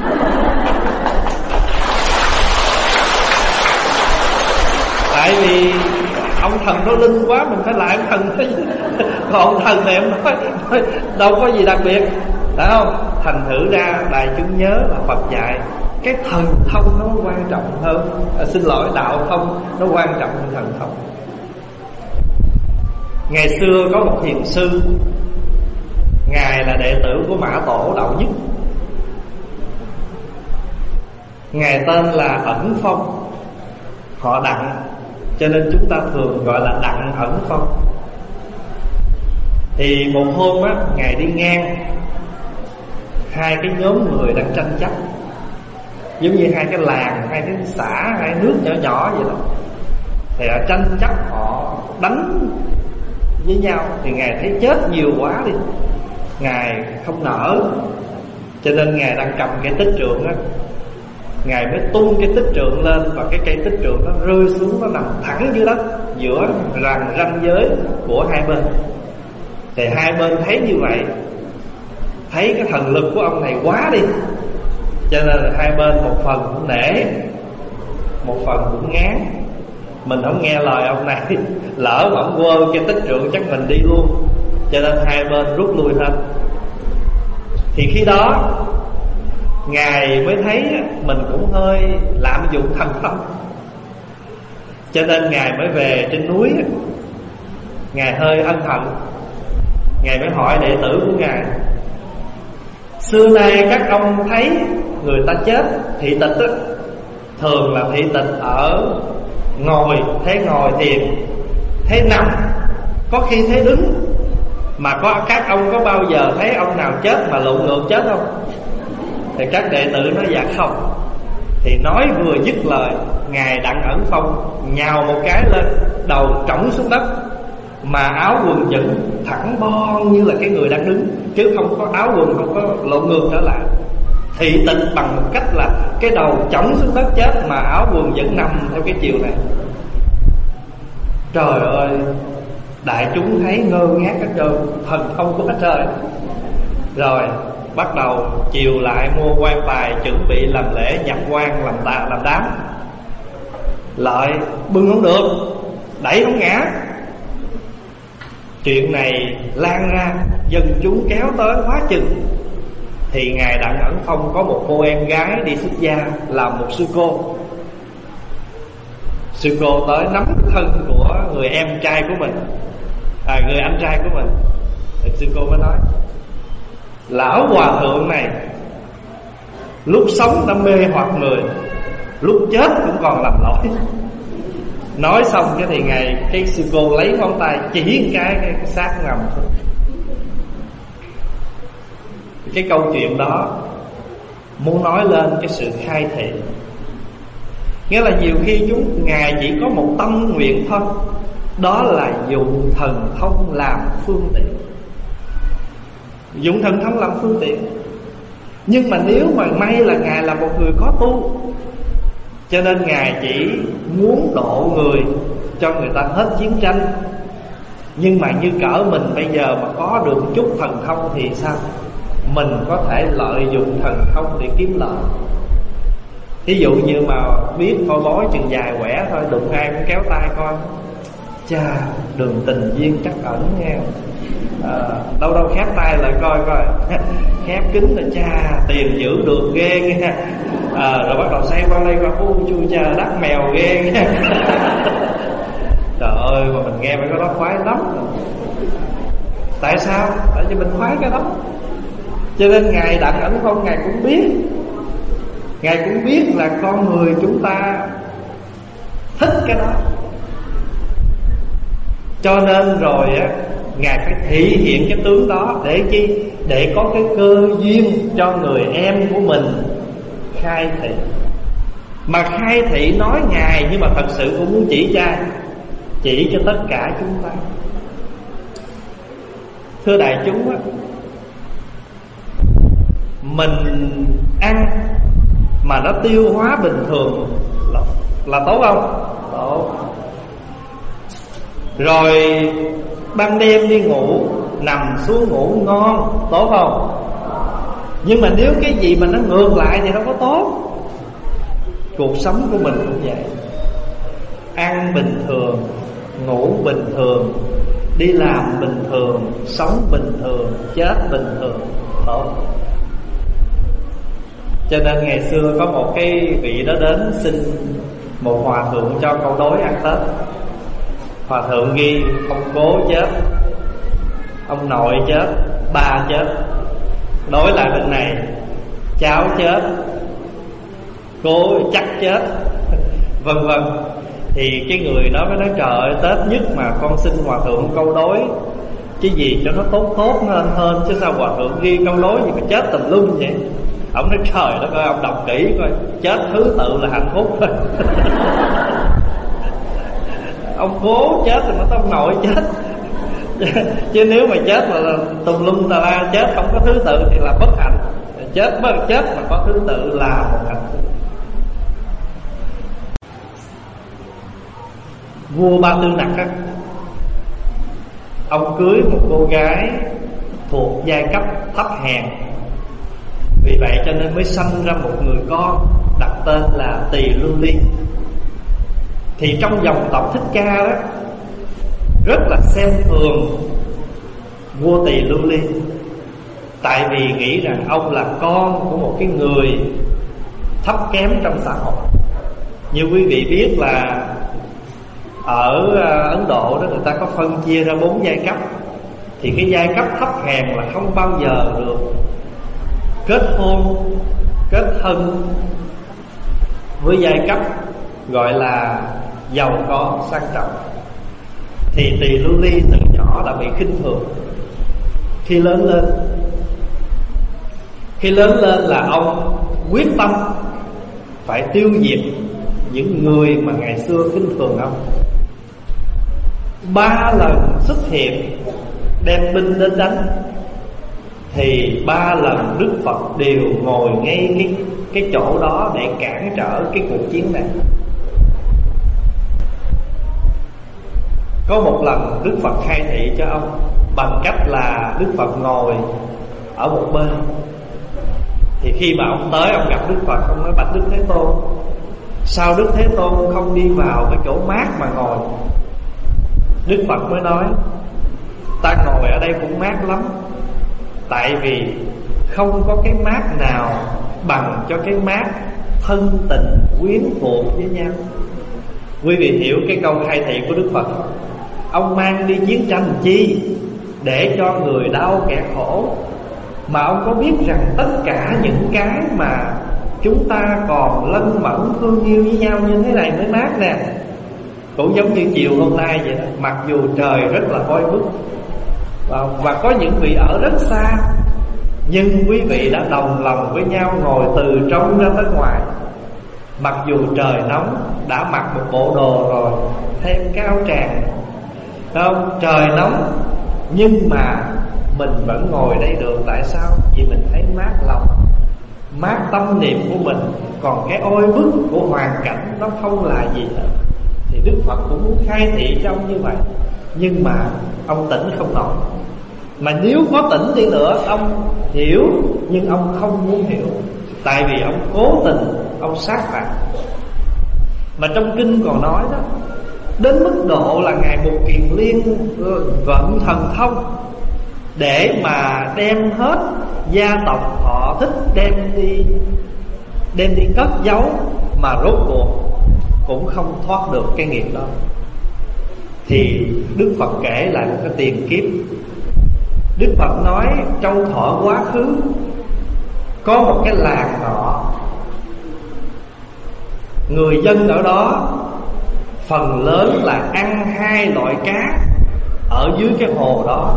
Tại vì ông thần nó linh quá, mình phải lại ông thần. Còn ông thần này em nói đâu có gì đặc biệt, phải không? Thành thử ra đại chúng nhớ là Phật dạy cái thần thông nó quan trọng hơn, xin lỗi, đạo thông nó quan trọng hơn thần thông. Ngày xưa có một thiền sư, ngài là đệ tử của Mã Tổ Đạo Nhất. Ngài tên là Ẩn Phong, họ Đặng, cho nên chúng ta thường gọi là Đặng Ẩn Phong. Thì một hôm á, ngài đi ngang hai cái nhóm người đang tranh chấp, giống như hai cái làng, hai cái xã, hai nước nhỏ nhỏ vậy đó. Thì họ tranh chấp, họ đánh với nhau. Thì ngài thấy chết nhiều quá đi, ngài không nỡ, cho nên ngài đang cầm cái tích trượng á, ngài mới tung cái tích trượng lên, và cái cây tích trượng nó rơi xuống, nó nằm thẳng dưới đất giữa ranh giới của hai bên. Thì hai bên thấy như vậy, thấy cái thần lực của ông này quá đi, cho nên là hai bên một phần cũng nể, một phần cũng ngán. Mình không nghe lời ông này, lỡ mà ông quơ cái tích trượng chắc mình đi luôn. Cho nên hai bên rút lui hết. Thì khi đó Ngài mới thấy mình cũng hơi lạm dụng thần thông, cho nên Ngài mới về trên núi. Ngài hơi ân hận. Ngài mới hỏi đệ tử của Ngài: xưa nay các ông thấy người ta chết thị tịch á, thường là thị tịch ở ngồi, thế ngồi thiền, thế nằm, có khi thế đứng. Mà các ông có bao giờ thấy ông nào chết mà lộn ngược chết không? Thì các đệ tử nói dạ không. Thì nói vừa dứt lời, Ngài Đặng Ẩn Phong nhào một cái lên, đầu trỏng xuống đất, mà áo quần vẫn thẳng bon như là cái người đang đứng, chứ không có áo quần không có lộn ngược trở lại. Thị tịch bằng một cách là cái đầu trỏng xuống đất chết, mà áo quần vẫn nằm theo cái chiều này. Trời ơi, đại chúng thấy ngơ ngác hết trơn, thần thông của hết trời. Rồi bắt đầu chiều lại mua quan tài, chuẩn bị làm lễ nhập quan, làm đám. Lại bưng không được, đẩy không ngã. Chuyện này lan ra, dân chúng kéo tới quá chừng. Thì Ngài Đặng Ẩn Phong có một cô em gái đi xuất gia, làm một sư cô. Sư cô tới nắm thân của người em trai của mình, người anh trai của mình. Thì sư cô mới nói: lão hòa thượng này lúc sống đã mê hoặc người, lúc chết cũng còn làm lỗi. Nói xong cái thì cái sư cô lấy ngón tay chỉ cái xác ngầm. Cái câu chuyện đó muốn nói lên cái sự khai thị. Nghĩa là nhiều khi Ngài chỉ có một tâm nguyện thôi, đó là dụng thần thông làm phương tiện. Dụng thần thông làm phương tiện. Nhưng mà nếu mà may là Ngài là một người có tu, cho nên Ngài chỉ muốn độ người cho người ta hết chiến tranh. Nhưng mà như cỡ mình bây giờ mà có được chút thần thông thì sao? Mình có thể lợi dụng thần thông để kiếm lợi. Ví dụ như mà biết coi bói chừng dài quẻ thôi, đụng ai cũng kéo tay coi: chà, đường tình duyên trắc ẩn nha. Đâu đâu khép tay lại coi coi. Khép kính là cha, tiền giữ được ghê nha. Rồi bắt đầu xoay qua đây qua chui cha, đắt mèo ghê nha. Trời ơi, mà mình nghe mấy cái đó khoái lắm. Tại sao? Tại vì mình khoái cái đó. Cho nên Ngài Đặng Ẩn Phong Ngài cũng biết. Ngài cũng biết là con người chúng ta thích cái đó. Cho nên rồi á, Ngài phải thể hiện cái tướng đó. Để chi? Để có cái cơ duyên cho người em của mình khai thị. Mà khai thị nói Ngài, nhưng mà thật sự cũng muốn chỉ cho ai? Chỉ cho tất cả chúng ta. Thưa đại chúng á, mình ăn mà nó tiêu hóa bình thường là tốt không? Tốt. Rồi ban đêm đi ngủ, nằm xuống ngủ ngon, tốt không? Nhưng mà nếu cái gì mà nó ngược lại thì đâu có tốt. Cuộc sống của mình cũng vậy. Ăn bình thường, ngủ bình thường, đi làm bình thường, sống bình thường, chết bình thường, tốt. Cho nên ngày xưa có một cái vị đó đến xin một hòa thượng cho câu đối ăn Tết. Hòa thượng ghi ông cố chết, ông nội chết, ba chết. Đối lại bên này, cháu chết, cố chắc chết, vân vân. Thì cái người đó mới nói: trời ơi, Tết nhất mà con xin hòa thượng câu đối, chứ gì cho nó tốt hơn, chứ sao hòa thượng ghi câu đối gì mà chết tùm lum vậy. Ông nói: trời đất ơi, ông đọc kỹ coi, chết thứ tự là hạnh phúc thôi. Ông cố chết thì mà ông nội chết. Chứ nếu mà chết là tùm lum tà la, chết không có thứ tự thì là bất hạnh. Chết mà có thứ tự là một hạnh phúc. Vua Ba Tư Nặc á, ông cưới một cô gái thuộc giai cấp thấp hèn. Vì vậy cho nên mới sanh ra một người con, đặt tên là Tỳ Lưu Ly. Thì trong dòng tộc Thích Ca đó, rất là xem thường vua Tỳ Lưu Ly. Tại vì nghĩ rằng ông là con của một cái người thấp kém trong xã hội. Như quý vị biết là ở Ấn Độ đó, người ta có phân chia ra 4 giai cấp. Thì cái giai cấp thấp hèn là không bao giờ được kết hôn, kết thân với giai cấp gọi là giàu có, sang trọng. Thì Tỳ Lưu Ly từ nhỏ đã bị khinh thường. Khi lớn lên là ông quyết tâm phải tiêu diệt những người mà ngày xưa khinh thường ông. 3 lần xuất hiện đem binh đến đánh, thì 3 lần Đức Phật đều ngồi ngay cái chỗ đó để cản trở cái cuộc chiến này. Có một lần Đức Phật khai thị cho ông bằng cách là Đức Phật ngồi ở một bên. Thì khi mà ông tới, ông gặp Đức Phật, ông nói: bạch Đức Thế Tôn, sao Đức Thế Tôn không đi vào cái chỗ mát mà ngồi? Đức Phật mới nói: ta ngồi ở đây cũng mát lắm. Tại vì không có cái mát nào bằng cho cái mát thân tình quyến thuộc với nhau. Quý vị hiểu cái câu khai thị của Đức Phật không? Ông mang đi chiến tranh chi? Để cho người đau kẻ khổ. Mà ông có biết rằng tất cả những cái mà chúng ta còn lân mẫn thương yêu với nhau như thế này mới mát nè. Cũng giống như chiều hôm nay vậy đó. Mặc dù trời rất là oi bức và có những vị ở rất xa, nhưng quý vị đã đồng lòng với nhau ngồi từ trong ra tới ngoài. Mặc dù trời nóng, đã mặc một bộ đồ rồi, thêm cái áo tràng, không? Trời nóng nhưng mà mình vẫn ngồi đây được. Tại sao? Vì mình thấy mát lòng, mát tâm niệm của mình. Còn cái oi bức của hoàn cảnh nó không là gì hết. Thì Đức Phật cũng muốn khai thị cho ông như vậy, nhưng mà ông tỉnh không nổi. Mà nếu có tỉnh đi nữa, ông hiểu, nhưng ông không muốn hiểu. Tại vì ông cố tình, ông sát phạt. Mà trong kinh còn nói đó, đến mức độ là Ngài Mục Kiền Liên vận thần thông để mà đem hết gia tộc họ thích đem đi cất giấu, mà rốt cuộc cũng không thoát được cái nghiệp đó. Thì Đức Phật kể lại một cái tiền kiếp. Đức Phật nói trong thọ quá khứ có một cái làng nọ, người dân ở đó phần lớn là ăn 2 loại cá ở dưới cái hồ đó.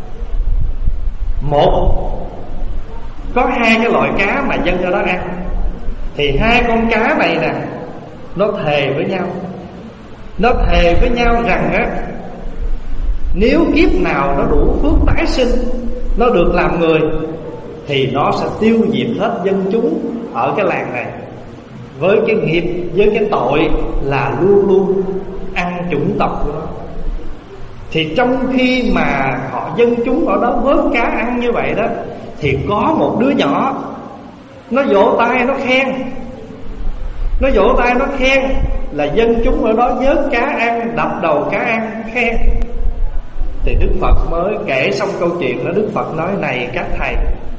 Có 2 cái loại cá mà dân ở đó ăn. Thì 2 con cá này nè, nó thề với nhau rằng á, nếu kiếp nào nó đủ phước tái sinh, nó được làm người, thì nó sẽ tiêu diệt hết dân chúng ở cái làng này. Với cái nghiệp, với cái tội là luôn luôn ăn chủng tộc của nó. Thì trong khi mà họ dân chúng ở đó vớt cá ăn như vậy đó, thì có một đứa nhỏ nó vỗ tay nó khen là dân chúng ở đó vớt cá ăn, đập đầu cá ăn, khen. Thì Đức Phật mới kể xong câu chuyện đó. Đức Phật nói: này các thầy,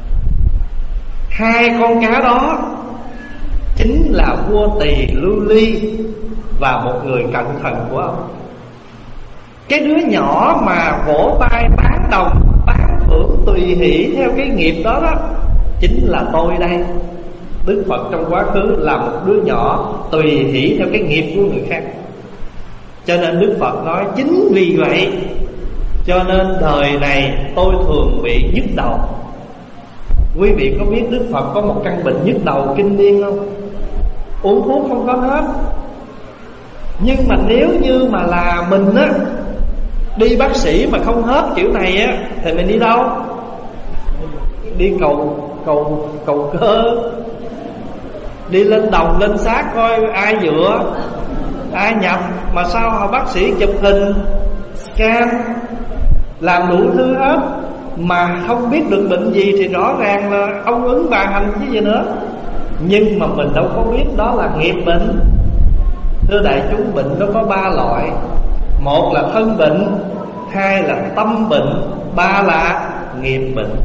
2 con cá đó chính là vua Tỳ Lưu Ly và một người cận thần của ông. Cái đứa nhỏ mà vỗ tay tán đồng, tán thưởng tùy hỷ theo cái nghiệp đó đó, chính là tôi đây. Đức Phật trong quá khứ là một đứa nhỏ tùy hỷ theo cái nghiệp của người khác. Cho nên Đức Phật nói chính vì vậy cho nên đời này tôi thường bị nhức đầu. Quý vị có biết Đức Phật có một căn bệnh nhức đầu kinh niên không? Uống thuốc không có hết. Nhưng mà nếu như mà là mình á, đi bác sĩ mà không hết kiểu này á, thì mình đi đâu? Đi cầu cơ, đi lên đồng lên xác coi ai dựa, ai nhập. Mà sao họ bác sĩ chụp hình, scan, làm đủ thứ hết mà không biết được bệnh gì, thì rõ ràng là ông ứng bà hành chứ gì nữa. Nhưng mà mình đâu có biết đó là nghiệp bệnh. Thưa đại chúng, bệnh nó có 3 loại. Một là thân bệnh, 2 là tâm bệnh, 3 là nghiệp bệnh.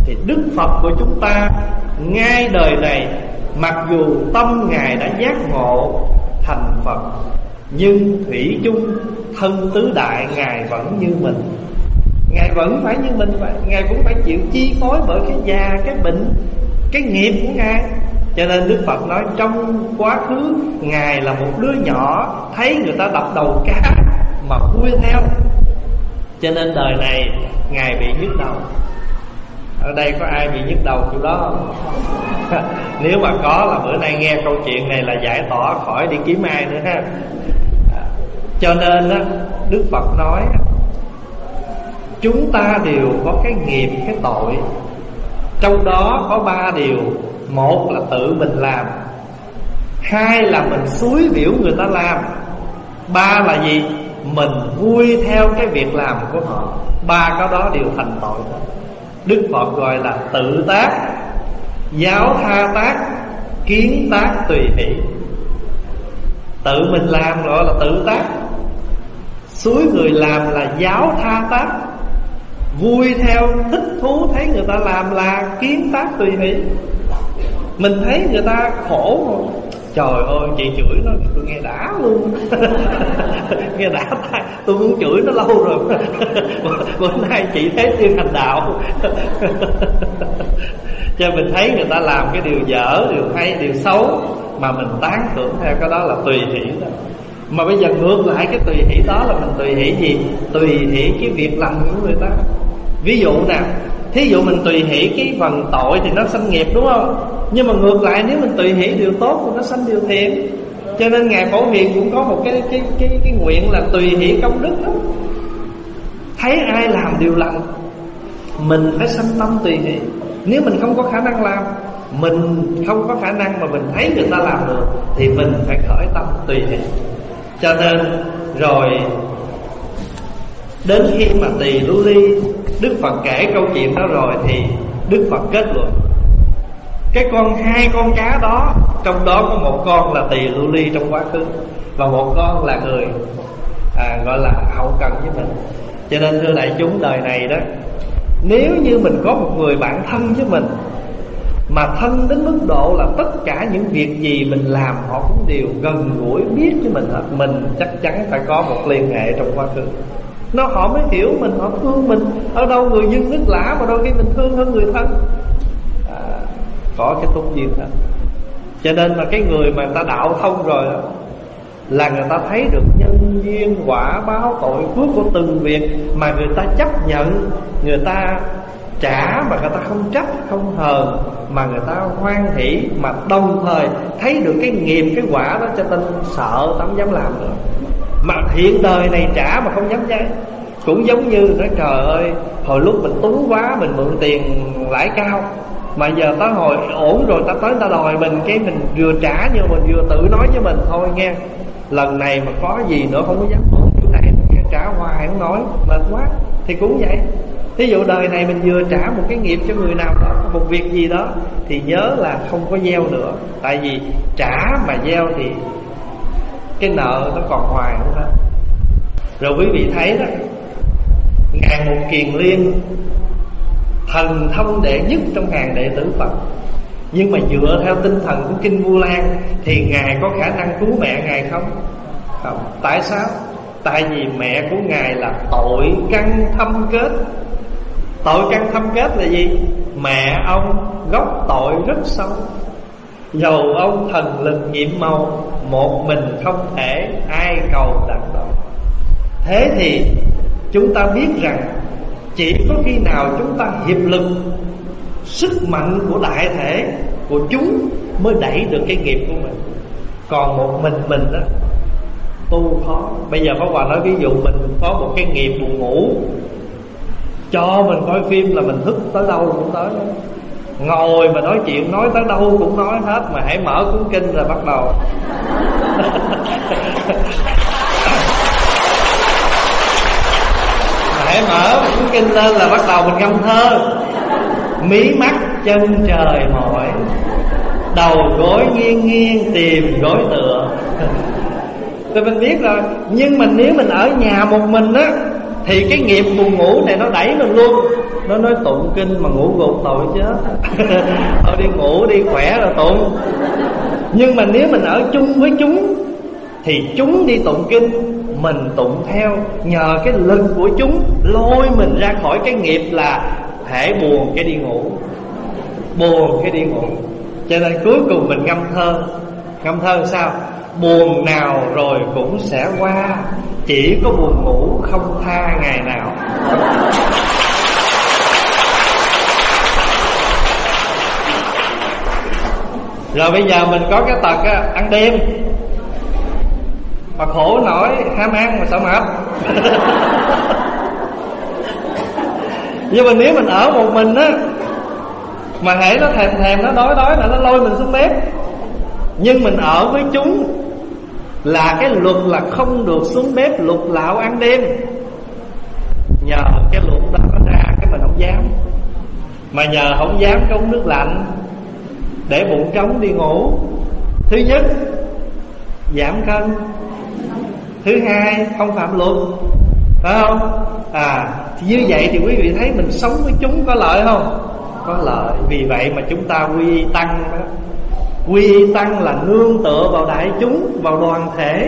Thì Đức Phật của chúng ta ngay đời này, mặc dù tâm Ngài đã giác ngộ thành Phật, nhưng thủy chung thân tứ đại Ngài vẫn như mình. Ngài vẫn phải như mình vậy. Ngài cũng phải chịu chi phối bởi cái già, cái bệnh, cái nghiệp của Ngài. Cho nên Đức Phật nói trong quá khứ Ngài là một đứa nhỏ, thấy người ta đập đầu cá mà vui theo. Cho nên đời này Ngài bị nhức đầu. Ở đây có ai bị nhức đầu chỗ đó không? Nếu mà có là bữa nay nghe câu chuyện này là giải tỏa khỏi đi kiếm ai nữa ha. Cho nên Đức Phật nói chúng ta đều có cái nghiệp, cái tội. Trong đó có 3 điều. Một là tự mình làm, 2 là mình xúi biểu người ta làm, 3 là gì? Mình vui theo cái việc làm của họ. 3 cái đó đều thành tội thôi. Đức Phật gọi là tự tác, giáo tha tác, kiến tác tùy hỷ. Tự mình làm gọi là tự tác, xúi người làm là giáo tha tác, vui theo thích thú thấy người ta làm là kiến tác tùy hỷ. Mình thấy người ta khổ rồi, trời ơi chị chửi nó tôi nghe đã luôn. Nghe đã tay, tôi muốn chửi nó lâu rồi. Bữa nay chị thấy Tiên hành đạo. Cho mình thấy người ta làm cái điều dở, điều hay, điều xấu mà mình tán thưởng theo cái đó là tùy hỷ đó. Mà bây giờ ngược lại cái tùy hỷ đó là mình tùy hỷ gì? Tùy hỷ cái việc lành của người ta. Ví dụ nè, thí dụ mình tùy hỷ cái phần tội thì nó sanh nghiệp đúng không? Nhưng mà ngược lại nếu mình tùy hỷ điều tốt thì nó sanh điều thiện. Cho nên Ngài Phổ Hiền cũng có một cái nguyện là tùy hỷ công đức đó. Thấy ai làm điều lành mình phải sanh tâm tùy hỷ. Nếu mình không có khả năng làm, mình không có khả năng mà mình thấy người ta làm được thì mình phải khởi tâm tùy hỷ. Cho nên rồi đến khi mà Tỳ Lưu Ly, Đức Phật kể câu chuyện đó rồi thì Đức Phật kết luận cái hai con cá đó, trong đó có một con là Tỳ Lưu Ly trong quá khứ và một con là người gọi là hậu cần với mình. Cho nên thưa đại chúng, đời này đó, nếu như mình có một người bạn thân với mình mà thân đến mức độ là tất cả những việc gì mình làm họ cũng đều gần gũi biết với mình hết, mình chắc chắn phải có một liên hệ trong quá khứ. Họ mới hiểu mình, họ thương mình. Ở đâu người dân nước lã mà đôi khi mình thương hơn người thân. Có cái túc duyên đó. Cho nên mà cái người mà người ta đạo thông rồi đó, là người ta thấy được nhân duyên quả báo tội phước của từng việc mà người ta chấp nhận, người ta trả mà người ta không trách, không hờn, mà người ta hoan hỷ, mà đồng thời thấy được cái nghiệp, cái quả đó, cho nên sợ không dám làm nữa. Mà hiện đời này trả mà không dám cháy. Cũng giống như nói trời ơi, hồi lúc mình tú quá, mình mượn tiền lãi cao, mà giờ tới hồi ổn rồi ta tới ta đòi mình, cái mình vừa trả nhưng mình vừa tự nói với mình thôi nghe, lần này mà có gì nữa không có dám mượn chỗ này, trả hoài không nói, mệt quá. Thì cũng vậy. Thí dụ đời này mình vừa trả một cái nghiệp cho người nào đó, một việc gì đó, thì nhớ là không có gieo nữa. Tại vì trả mà gieo thì cái nợ nó còn hoài không hết. Rồi quý vị thấy đó, Ngài Một Kiền Liên thần thông đệ nhất trong hàng đệ tử Phật, nhưng mà dựa theo tinh thần của Kinh Vu Lan thì Ngài có khả năng cứu mẹ Ngài không? Không. Tại sao? Tại vì mẹ của Ngài là tội căn thâm kết. Tội căn thâm kết là gì? Mẹ ông gốc tội rất sâu, dầu ông thần lực nhiệm màu, một mình không thể ai cầu đặng đó. Thế thì chúng ta biết rằng chỉ có khi nào chúng ta hiệp lực, sức mạnh của đại thể của chúng mới đẩy được cái nghiệp của mình. Còn một mình đó tu khó. Bây giờ Pháp Hòa nói ví dụ mình có một cái nghiệp buồn ngủ, cho mình coi phim là mình thức tới đâu cũng tới đó. Ngồi mà nói chuyện nói tới đâu cũng nói hết, mà hãy mở cuốn kinh rồi bắt đầu hãy mở cuốn kinh lên là bắt đầu mình ngâm thơ. Mí mắt chân trời mỏi, đầu gối nghiêng nghiêng tìm gối tựa. Thì mình biết rồi. Nhưng mà nếu mình ở nhà một mình á, thì cái nghiệp buồn ngủ này nó đẩy mình luôn. Nó nói tụng kinh mà ngủ gục tội chết. Thôi đi ngủ đi, khỏe rồi tụng. Nhưng mà nếu mình ở chung với chúng thì chúng đi tụng kinh, mình tụng theo. Nhờ cái lực của chúng lôi mình ra khỏi cái nghiệp là thể buồn cái đi ngủ, buồn cái đi ngủ. Cho nên cuối cùng mình ngâm thơ. Ngâm thơ sao? Buồn nào rồi cũng sẽ qua, chỉ có buồn ngủ không tha ngày nào. Rồi bây giờ mình có cái tật ăn đêm mà khổ nổi, ham ăn mà sợ mệt. Nhưng mà nếu mình ở một mình á, mà hễ nó thèm nó đói là nó lôi mình xuống bếp. Nhưng mình ở với chúng là cái luật là không được xuống bếp lục lạo ăn đêm. Nhờ cái luật đó nó ra cái mình không dám. Mà nhờ không dám có uống nước lạnh để bụng trống đi ngủ. Thứ nhất, giảm cân. Thứ hai, không phạm luật. Phải không? Như vậy thì quý vị thấy mình sống với chúng có lợi không? Có lợi. Vì vậy mà chúng ta quy y tăng đó. Quy y tăng là nương tựa vào đại chúng, vào đoàn thể.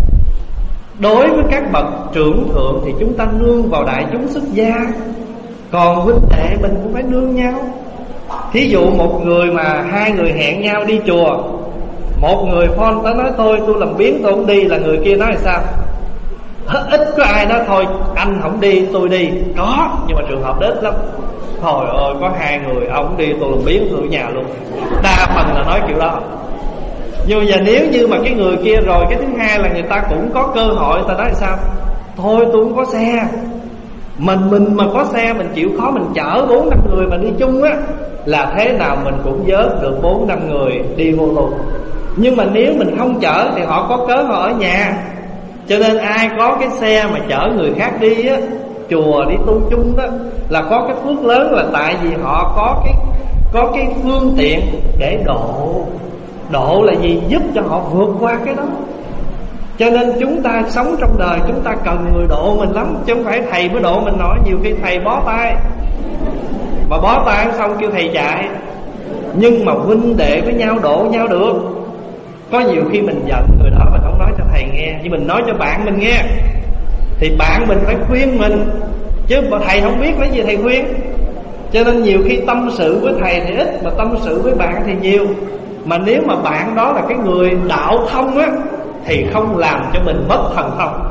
Đối với các bậc trưởng thượng thì chúng ta nương vào đại chúng xuất gia. Còn huynh đệ mình cũng phải nương nhau. Thí dụ một người mà hai người hẹn nhau đi chùa, một người phone tới nói tôi làm biếng tôi không đi, là người kia nói là sao? Ít có ai nói thôi anh không đi tôi đi. Có, nhưng mà trường hợp đó ít lắm. Thôi ơi có hai người ông không đi tôi làm biếng tôi ở nhà luôn. Đa phần là nói kiểu đó. Nhưng mà giờ nếu như mà cái người kia rồi, cái thứ hai là người ta cũng có cơ hội, người ta nói là sao? Thôi tôi không có xe. Mình mà có xe mình chịu khó mình chở 4-5 người mà đi chung á, là thế nào mình cũng vớt được 4-5 người đi vô luôn. Nhưng mà nếu mình không chở thì họ có cớ họ ở nhà. Cho nên ai có cái xe mà chở người khác đi á, chùa đi tu chung đó, là có cái phước lớn, là tại vì họ có cái phương tiện để độ. Độ là gì? Giúp cho họ vượt qua cái đó. Cho nên chúng ta sống trong đời chúng ta cần người độ mình lắm, chứ không phải thầy mới độ mình nổi. Nhiều khi thầy bó tay, mà bó tay xong kêu thầy chạy. Nhưng mà huynh đệ với nhau độ nhau được. Có nhiều khi mình giận người đó mình không nói cho thầy nghe, nhưng mình nói cho bạn mình nghe, thì bạn mình phải khuyên mình, chứ mà thầy không biết lấy gì thầy khuyên. Cho nên nhiều khi tâm sự với thầy thì ít, mà tâm sự với bạn thì nhiều. Mà nếu mà bạn đó là cái người đạo thông á, thì không làm cho mình mất thần thông.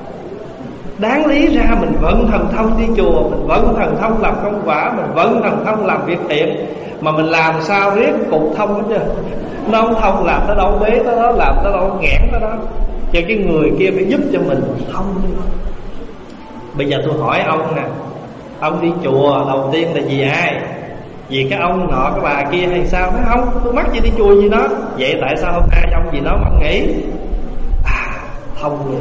Đáng lý ra mình vận thần thông đi chùa, mình vận thần thông làm công quả, mình vận thần thông làm việc thiện, mà mình làm sao riết cục thông hết chứ. Nó không thông làm tới đâu bế tới đó, làm tới đâu nghẽn tới đó. Cho cái người kia phải giúp cho mình thông đi. Bây giờ tôi hỏi ông nè, ông đi chùa đầu tiên là vì ai? Vì cái ông nọ cái bà kia hay sao? Nói không, tôi mắc gì đi chùa gì đó. Vậy tại sao hôm nay ông gì đó mà ông nghĩ thông liền,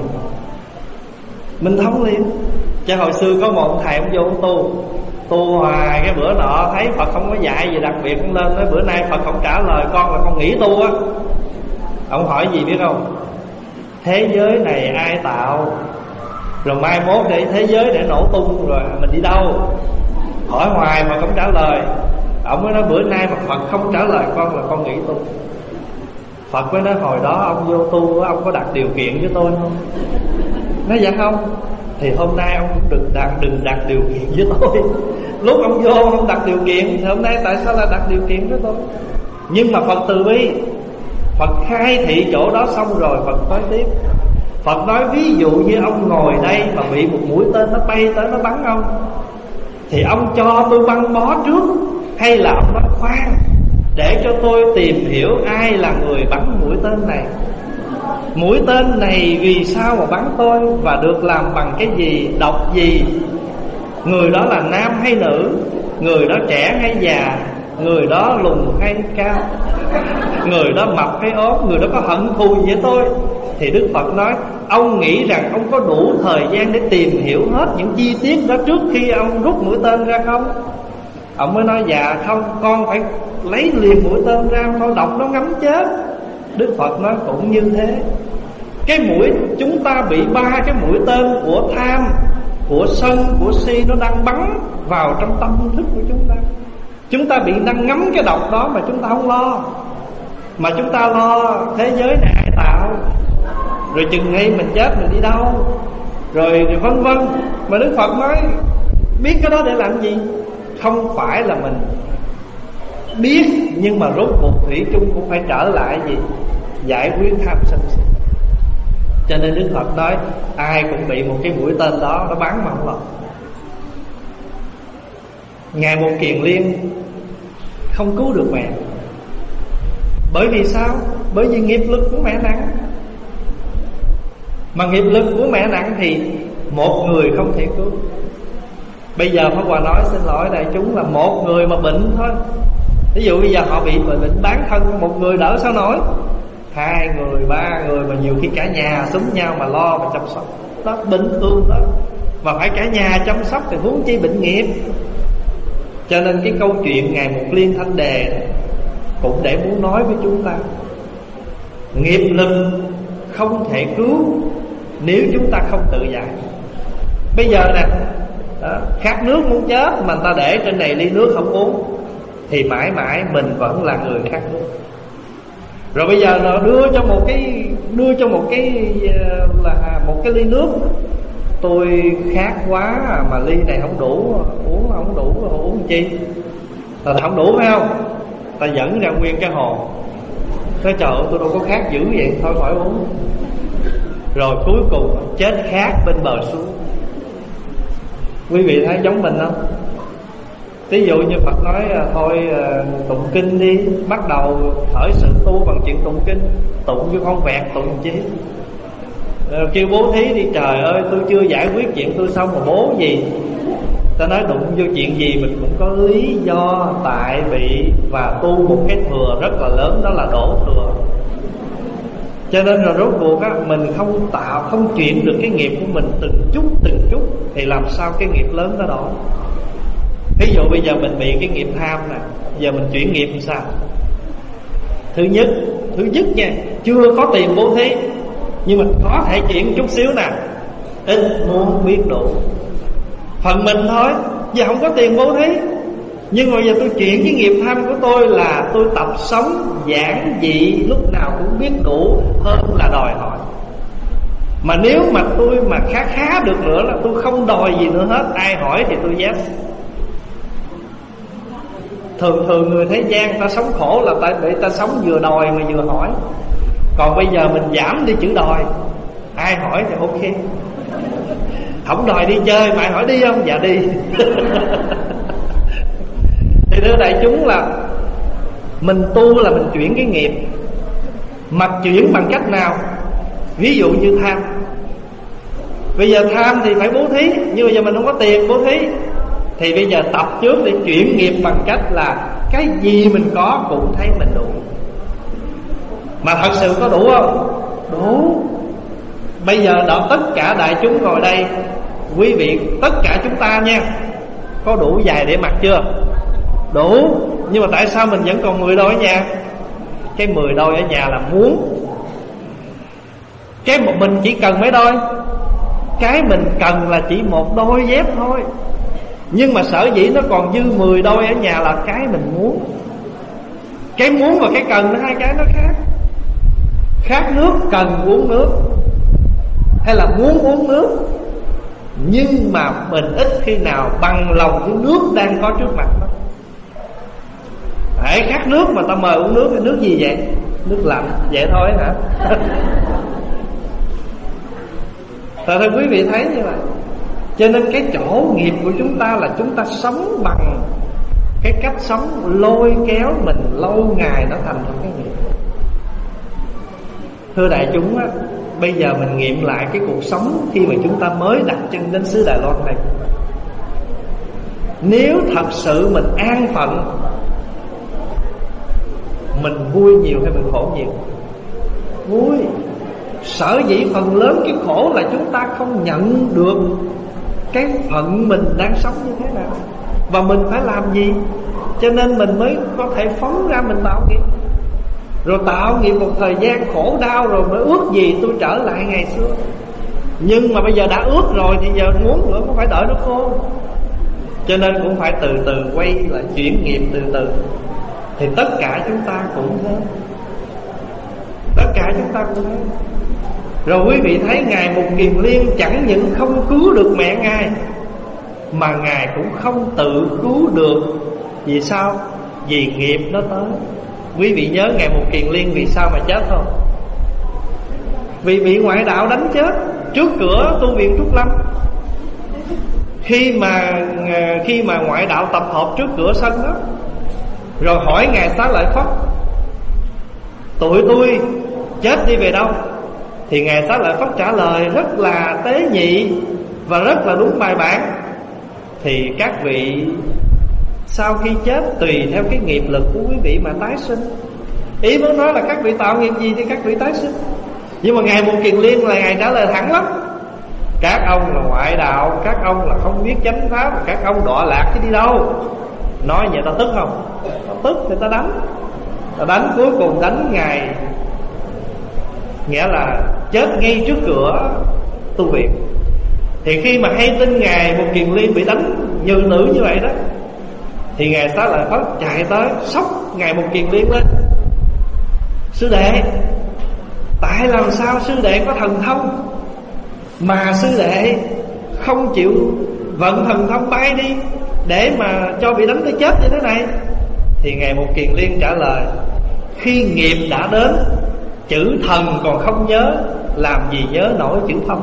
mình thông liền. Chứ hồi xưa có một thầy ông vô ông tu hoài, cái bữa nọ thấy Phật không có dạy gì đặc biệt, ông lên nói bữa nay Phật không trả lời con là con nghỉ tu á. Ông hỏi gì biết không? Thế giới này ai tạo? Rồi mai mốt để thế giới để nổ tung rồi mình đi đâu? Hỏi hoài mà không trả lời. Ông mới nói bữa nay mà Phật không trả lời con là con nghỉ tu. Phật mới nói hồi đó ông vô tu ông có đặt điều kiện với tôi không? Nói dạ không. Thì hôm nay ông cũng đừng đặt điều kiện với tôi. Lúc ông vô ông không đặt điều kiện, thì hôm nay tại sao lại đặt điều kiện với tôi? Nhưng mà Phật từ bi, Phật khai thị chỗ đó xong rồi Phật nói tiếp. Phật nói ví dụ như ông ngồi đây mà bị một mũi tên nó bay tới nó bắn ông, thì ông cho tôi băng bó trước, hay là ông nói khoan để cho tôi tìm hiểu ai là người bắn mũi tên này, mũi tên này vì sao mà bắn tôi, và được làm bằng cái gì, độc gì, người đó là nam hay nữ, người đó trẻ hay già, người đó lùn hay cao, người đó mập hay ốm, người đó có hận thù gì với tôi. Thì Đức Phật nói ông nghĩ rằng ông có đủ thời gian để tìm hiểu hết những chi tiết đó trước khi ông rút mũi tên ra không? Ông mới nói dạ không, con phải lấy liền mũi tên ra, con độc nó ngấm chết. Đức Phật nói cũng như thế. Cái mũi chúng ta bị 3 cái mũi tên của tham, của sân, của si nó đang bắn vào trong tâm thức của chúng ta. Chúng ta bị đang ngắm cái độc đó mà chúng ta không lo, mà chúng ta lo thế giới này ai tạo, rồi chừng ngay mình chết mình đi đâu, rồi vân vân. Mà Đức Phật nói biết cái đó để làm gì? Không phải là mình biết, nhưng mà rốt cuộc thủy chung cũng phải trở lại gì? Giải quyết tham sân si. Cho nên Đức Phật nói ai cũng bị một cái mũi tên đó, nó bắn mà không lọt. Ngài Một Kiền Liên không cứu được mẹ. Bởi vì sao? Bởi vì nghiệp lực của mẹ nặng. Mà nghiệp lực của mẹ nặng thì một người không thể cứu. Bây giờ Pháp Hòa nói xin lỗi đại chúng là một người mà bệnh thôi. Ví dụ bây giờ họ bị bệnh bán thân, một người đỡ sao nổi, 2 người, 3 người, mà nhiều khi cả nhà xúm nhau mà lo mà chăm sóc. Đó, bình thường đó. Mà phải cả nhà chăm sóc thì huống chi bệnh nghiệp. Cho nên cái câu chuyện Ngài Một Liên Thanh Đề cũng để muốn nói với chúng ta, nghiệp lực không thể cứu nếu chúng ta không tự giải. Bây giờ nè, khát nước muốn chết mà người ta để trên này ly nước không uống, thì mãi mãi mình vẫn là người khát nước. Rồi bây giờ nó đưa cho một cái ly nước, tôi khát quá mà ly này không đủ, uống không đủ, uống chi? Là không đủ phải không? Ta dẫn ra nguyên cái hồ. Nói trời ơi, tôi đâu có khát dữ vậy, thôi khỏi uống. Rồi cuối cùng chết khát bên bờ suối. Quý vị thấy giống mình không? Ví dụ như Phật nói thôi tụng kinh đi, bắt đầu khởi sự tu bằng chuyện tụng kinh. Tụng chứ không vẹt tụng chi. Kêu bố thí đi, trời ơi tôi chưa giải quyết chuyện tôi xong mà bố gì. Ta nói đụng vô chuyện gì mình cũng có lý do, tại vì và tu một cái thừa rất là lớn, đó là đổ thừa. Cho nên rồi rốt cuộc á, mình không chuyển được cái nghiệp của mình từng chút thì làm sao cái nghiệp lớn đó đổ. Ví dụ bây giờ mình bị cái nghiệp tham nè, giờ mình chuyển nghiệp làm sao? Thứ nhất nha, chưa có tiền bố thí, nhưng mình có thể chuyển chút xíu nè, ít muốn biết đủ. Phần mình thôi, giờ không có tiền bố thí, nhưng mà giờ tôi chuyển cái nghiệp tham của tôi là tôi tập sống giản dị, lúc nào cũng biết đủ, hơn là đòi hỏi. Mà nếu mà tôi mà khá được nữa là tôi không đòi gì nữa hết, ai hỏi thì tôi yes. Thường người thế gian ta sống khổ là tại để ta sống vừa đòi mà vừa hỏi. Còn bây giờ mình giảm đi chữ đòi, ai hỏi thì ok. Không đòi đi chơi mà ai hỏi đi không? Dạ đi. Thì thưa đại chúng là mình tu là mình chuyển cái nghiệp. Mà chuyển bằng cách nào? Ví dụ như tham. Bây giờ tham thì phải bố thí, nhưng bây giờ mình không có tiền bố thí, thì bây giờ tập trước để chuyển nghiệp bằng cách là cái gì mình có cũng thấy mình đủ. Mà thật sự có đủ không? Đủ. Bây giờ đó tất cả đại chúng ngồi đây, quý vị tất cả chúng ta nha, có đủ giày để mặc chưa? Đủ. Nhưng mà tại sao mình vẫn còn 10 đôi ở nhà? Cái 10 đôi ở nhà là muốn. Cái mình chỉ cần mấy đôi? Cái mình cần là chỉ một đôi dép thôi. Nhưng mà sở dĩ nó còn dư 10 đôi ở nhà là cái mình muốn. Cái muốn và cái cần nó hai cái nó khác. Khát nước cần uống nước, hay là muốn uống nước. Nhưng mà mình ít khi nào bằng lòng với nước đang có trước mặt đó. Hãy khát nước mà ta mời uống nước thì nước gì vậy? Nước lạnh, vậy thôi hả? Thật ra quý vị thấy như vậy. Cho nên cái chỗ nghiệp của chúng ta là chúng ta sống bằng cái cách sống lôi kéo mình lâu ngày nó thành cái nghiệp. Thưa đại chúng á, bây giờ mình nghiệm lại cái cuộc sống khi mà chúng ta mới đặt chân đến xứ Đài Loan này. Nếu thật sự mình an phận, mình vui nhiều hay mình khổ nhiều? Vui. Sở dĩ phần lớn cái khổ là chúng ta không nhận được cái phận mình đang sống như thế nào và mình phải làm gì. Cho nên mình mới có thể phóng ra mình tạo nghiệp. Rồi tạo nghiệp một thời gian khổ đau, rồi mới ước gì tôi trở lại ngày xưa. Nhưng mà bây giờ đã ướt rồi thì giờ muốn nữa cũng phải đợi nó khô. Cho nên cũng phải từ từ quay lại, chuyển nghiệp từ từ. Thì tất cả chúng ta cũng thế. Tất cả chúng ta cũng thế. Rồi quý vị thấy Ngài Mục Kiền Liên chẳng những không cứu được mẹ Ngài, mà Ngài cũng không tự cứu được. Vì sao? Vì nghiệp nó tới. Quý vị nhớ Ngài Mục Kiền Liên vì sao mà chết không? Vì bị ngoại đạo đánh chết trước cửa tu viện Trúc Lâm. Khi mà ngoại đạo tập hợp trước cửa sân đó, rồi hỏi Ngài Xá Lợi Phất: tụi tôi chết đi về đâu? Thì Ngài Xá Lợi Phất trả lời rất là tế nhị và rất là đúng bài bản. Thì các vị sau khi chết tùy theo cái nghiệp lực của quý vị mà tái sinh. Ý muốn nói là các vị tạo nghiệp gì thì các vị tái sinh. Nhưng mà Ngài Mục Kiền Liên là Ngài trả lời thẳng lắm: các ông là ngoại đạo, các ông là không biết chánh pháp, các ông đọa lạc chứ đi đâu. Nói vậy ta tức không? Ta tức thì ta đánh. Ta đánh, cuối cùng đánh Ngài, nghĩa là chết ngay trước cửa tu viện. Thì khi mà hay tin Ngài Mục Kiền Liên bị đánh như nữ như vậy đó, thì Ngài Xá Lợi Phất chạy tới sốc Ngài Mục Kiền Liên lên: sư đệ, tại làm sao sư đệ có thần thông mà sư đệ không chịu vận thần thông bay đi để mà cho bị đánh tới chết như thế này? Thì Ngài Mục Kiền Liên trả lời: khi nghiệp đã đến, chữ thần còn không nhớ, làm gì nhớ nổi chữ thông.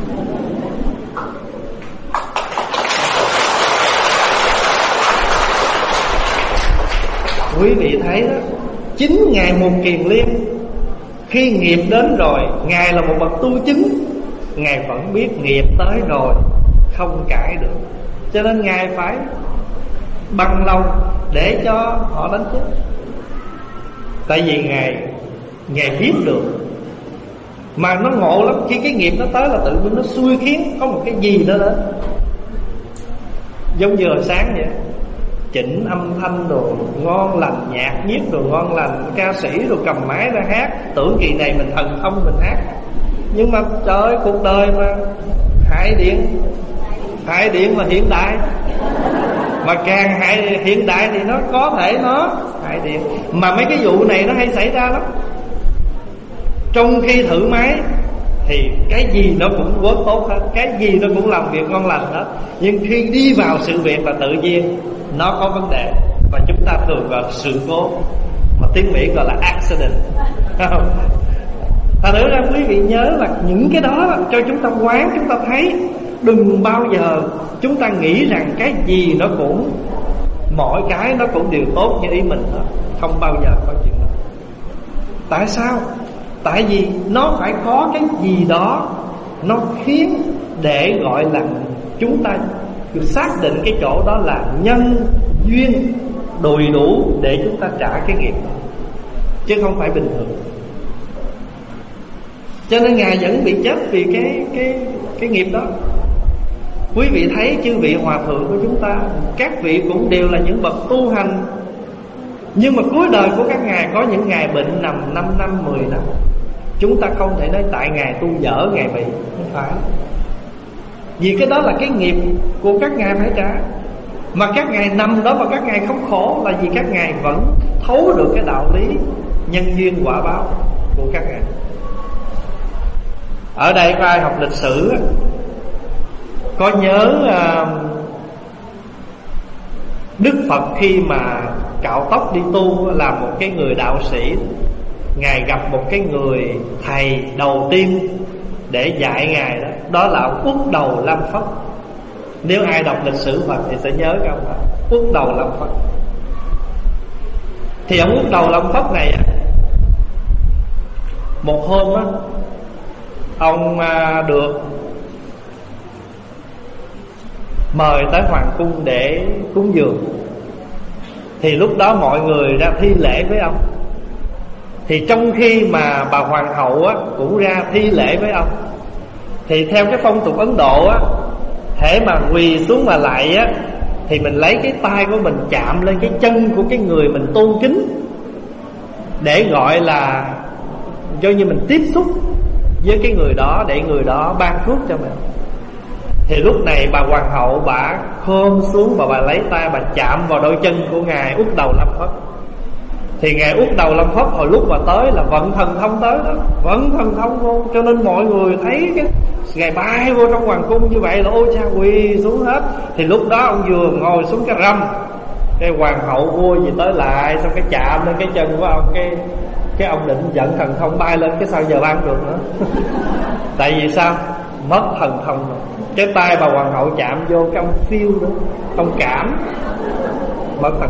Quý vị thấy đó, chính Ngài Mục Kiền Liên khi nghiệp đến rồi, Ngài là một bậc tu chứng, Ngài vẫn biết nghiệp tới rồi không cãi được, cho nên Ngài phải bằng lòng để cho họ đánh chết. Tại vì Ngài biết được. Mà nó ngộ lắm, khi cái nghiệp nó tới là tự nhiên nó xui khiến có một cái gì đó đến. Giống như hồi sáng vậy, chỉnh âm thanh đồ ngon lành, nhạc nhiếc đồ ngon lành, ca sĩ đồ cầm máy ra hát, tưởng kỳ này mình thần thông mình hát. Nhưng mà trời ơi, cuộc đời mà hại điện là hiện đại, mà càng hại hiện đại thì nó có thể nó hại điện. Mà mấy cái vụ này nó hay xảy ra lắm. Trong khi thử máy thì cái gì nó cũng work tốt hết, cái gì nó cũng làm việc ngon lành hết. Nhưng khi đi vào sự việc là tự nhiên nó có vấn đề, và chúng ta thường gọi là sự cố, mà tiếng Mỹ gọi là accident. Thật ra quý vị nhớ là những cái đó cho chúng ta quán, chúng ta thấy. Đừng bao giờ chúng ta nghĩ rằng cái gì nó cũng, mọi cái nó cũng đều tốt như ý mình đó. Không bao giờ có chuyện đó. Tại sao? Tại vì nó phải có cái gì đó nó khiến để gọi là chúng ta xác định cái chỗ đó là nhân duyên đầy đủ để chúng ta trả cái nghiệp đó, chứ không phải bình thường. Cho nên Ngài vẫn bị chết vì cái nghiệp đó. Quý vị thấy chư vị hòa thượng của chúng ta, các vị cũng đều là những bậc tu hành, nhưng mà cuối đời của các ngài có những ngài bệnh nằm 5 năm, 10 năm. Chúng ta không thể nói tại ngài tu dở ngài bị, không phải. Vì cái đó là cái nghiệp của các ngài phải trả. Mà các ngài nằm đó mà các ngài không khổ là vì các ngài vẫn thấu được cái đạo lý nhân duyên quả báo của các ngài. Ở đây có ai học lịch sử có nhớ Đức Phật khi mà cạo tóc đi tu là một cái người đạo sĩ, ngài gặp một cái người thầy đầu tiên để dạy ngài đó, đó là ông Uất Đầu Lâm Phất. Nếu ai đọc lịch sử Phật thì sẽ nhớ cái ông đó, Uất Đầu Lâm Phất. Thì ông Uất Đầu Lâm Phất này, một hôm á, ông được mời tới hoàng cung để cúng dường. Thì lúc đó mọi người ra thi lễ với ông. Thì trong khi mà bà hoàng hậu á cũng ra thi lễ với ông, thì theo cái phong tục Ấn Độ á, hễ mà quỳ xuống mà lạy á, thì mình lấy cái tay của mình chạm lên cái chân của cái người mình tôn kính, để gọi là do như mình tiếp xúc với cái người đó để người đó ban phước cho mình. Thì lúc này bà hoàng hậu bà khom xuống và bà lấy tay bà chạm vào đôi chân của ngài Uất Đầu Lâm Phất. Thì ngài Uất Đầu Lâm Phất hồi lúc mà tới là vận thần thông tới đó, vận thần thông vô, cho nên mọi người thấy cái ngài bay vô trong hoàng cung như vậy là ôi cha quỳ xuống hết. Thì lúc đó ông vừa ngồi xuống cái râm, cái hoàng hậu vua gì tới lại, xong cái chạm lên cái chân của ông, cái ông định giận thần thông bay lên, cái sao giờ ban được nữa. Tại vì sao? Mất thần thông rồi. Cái tay bà hoàng hậu chạm vô cái ông phiêu đó, ông cảm, mất thần.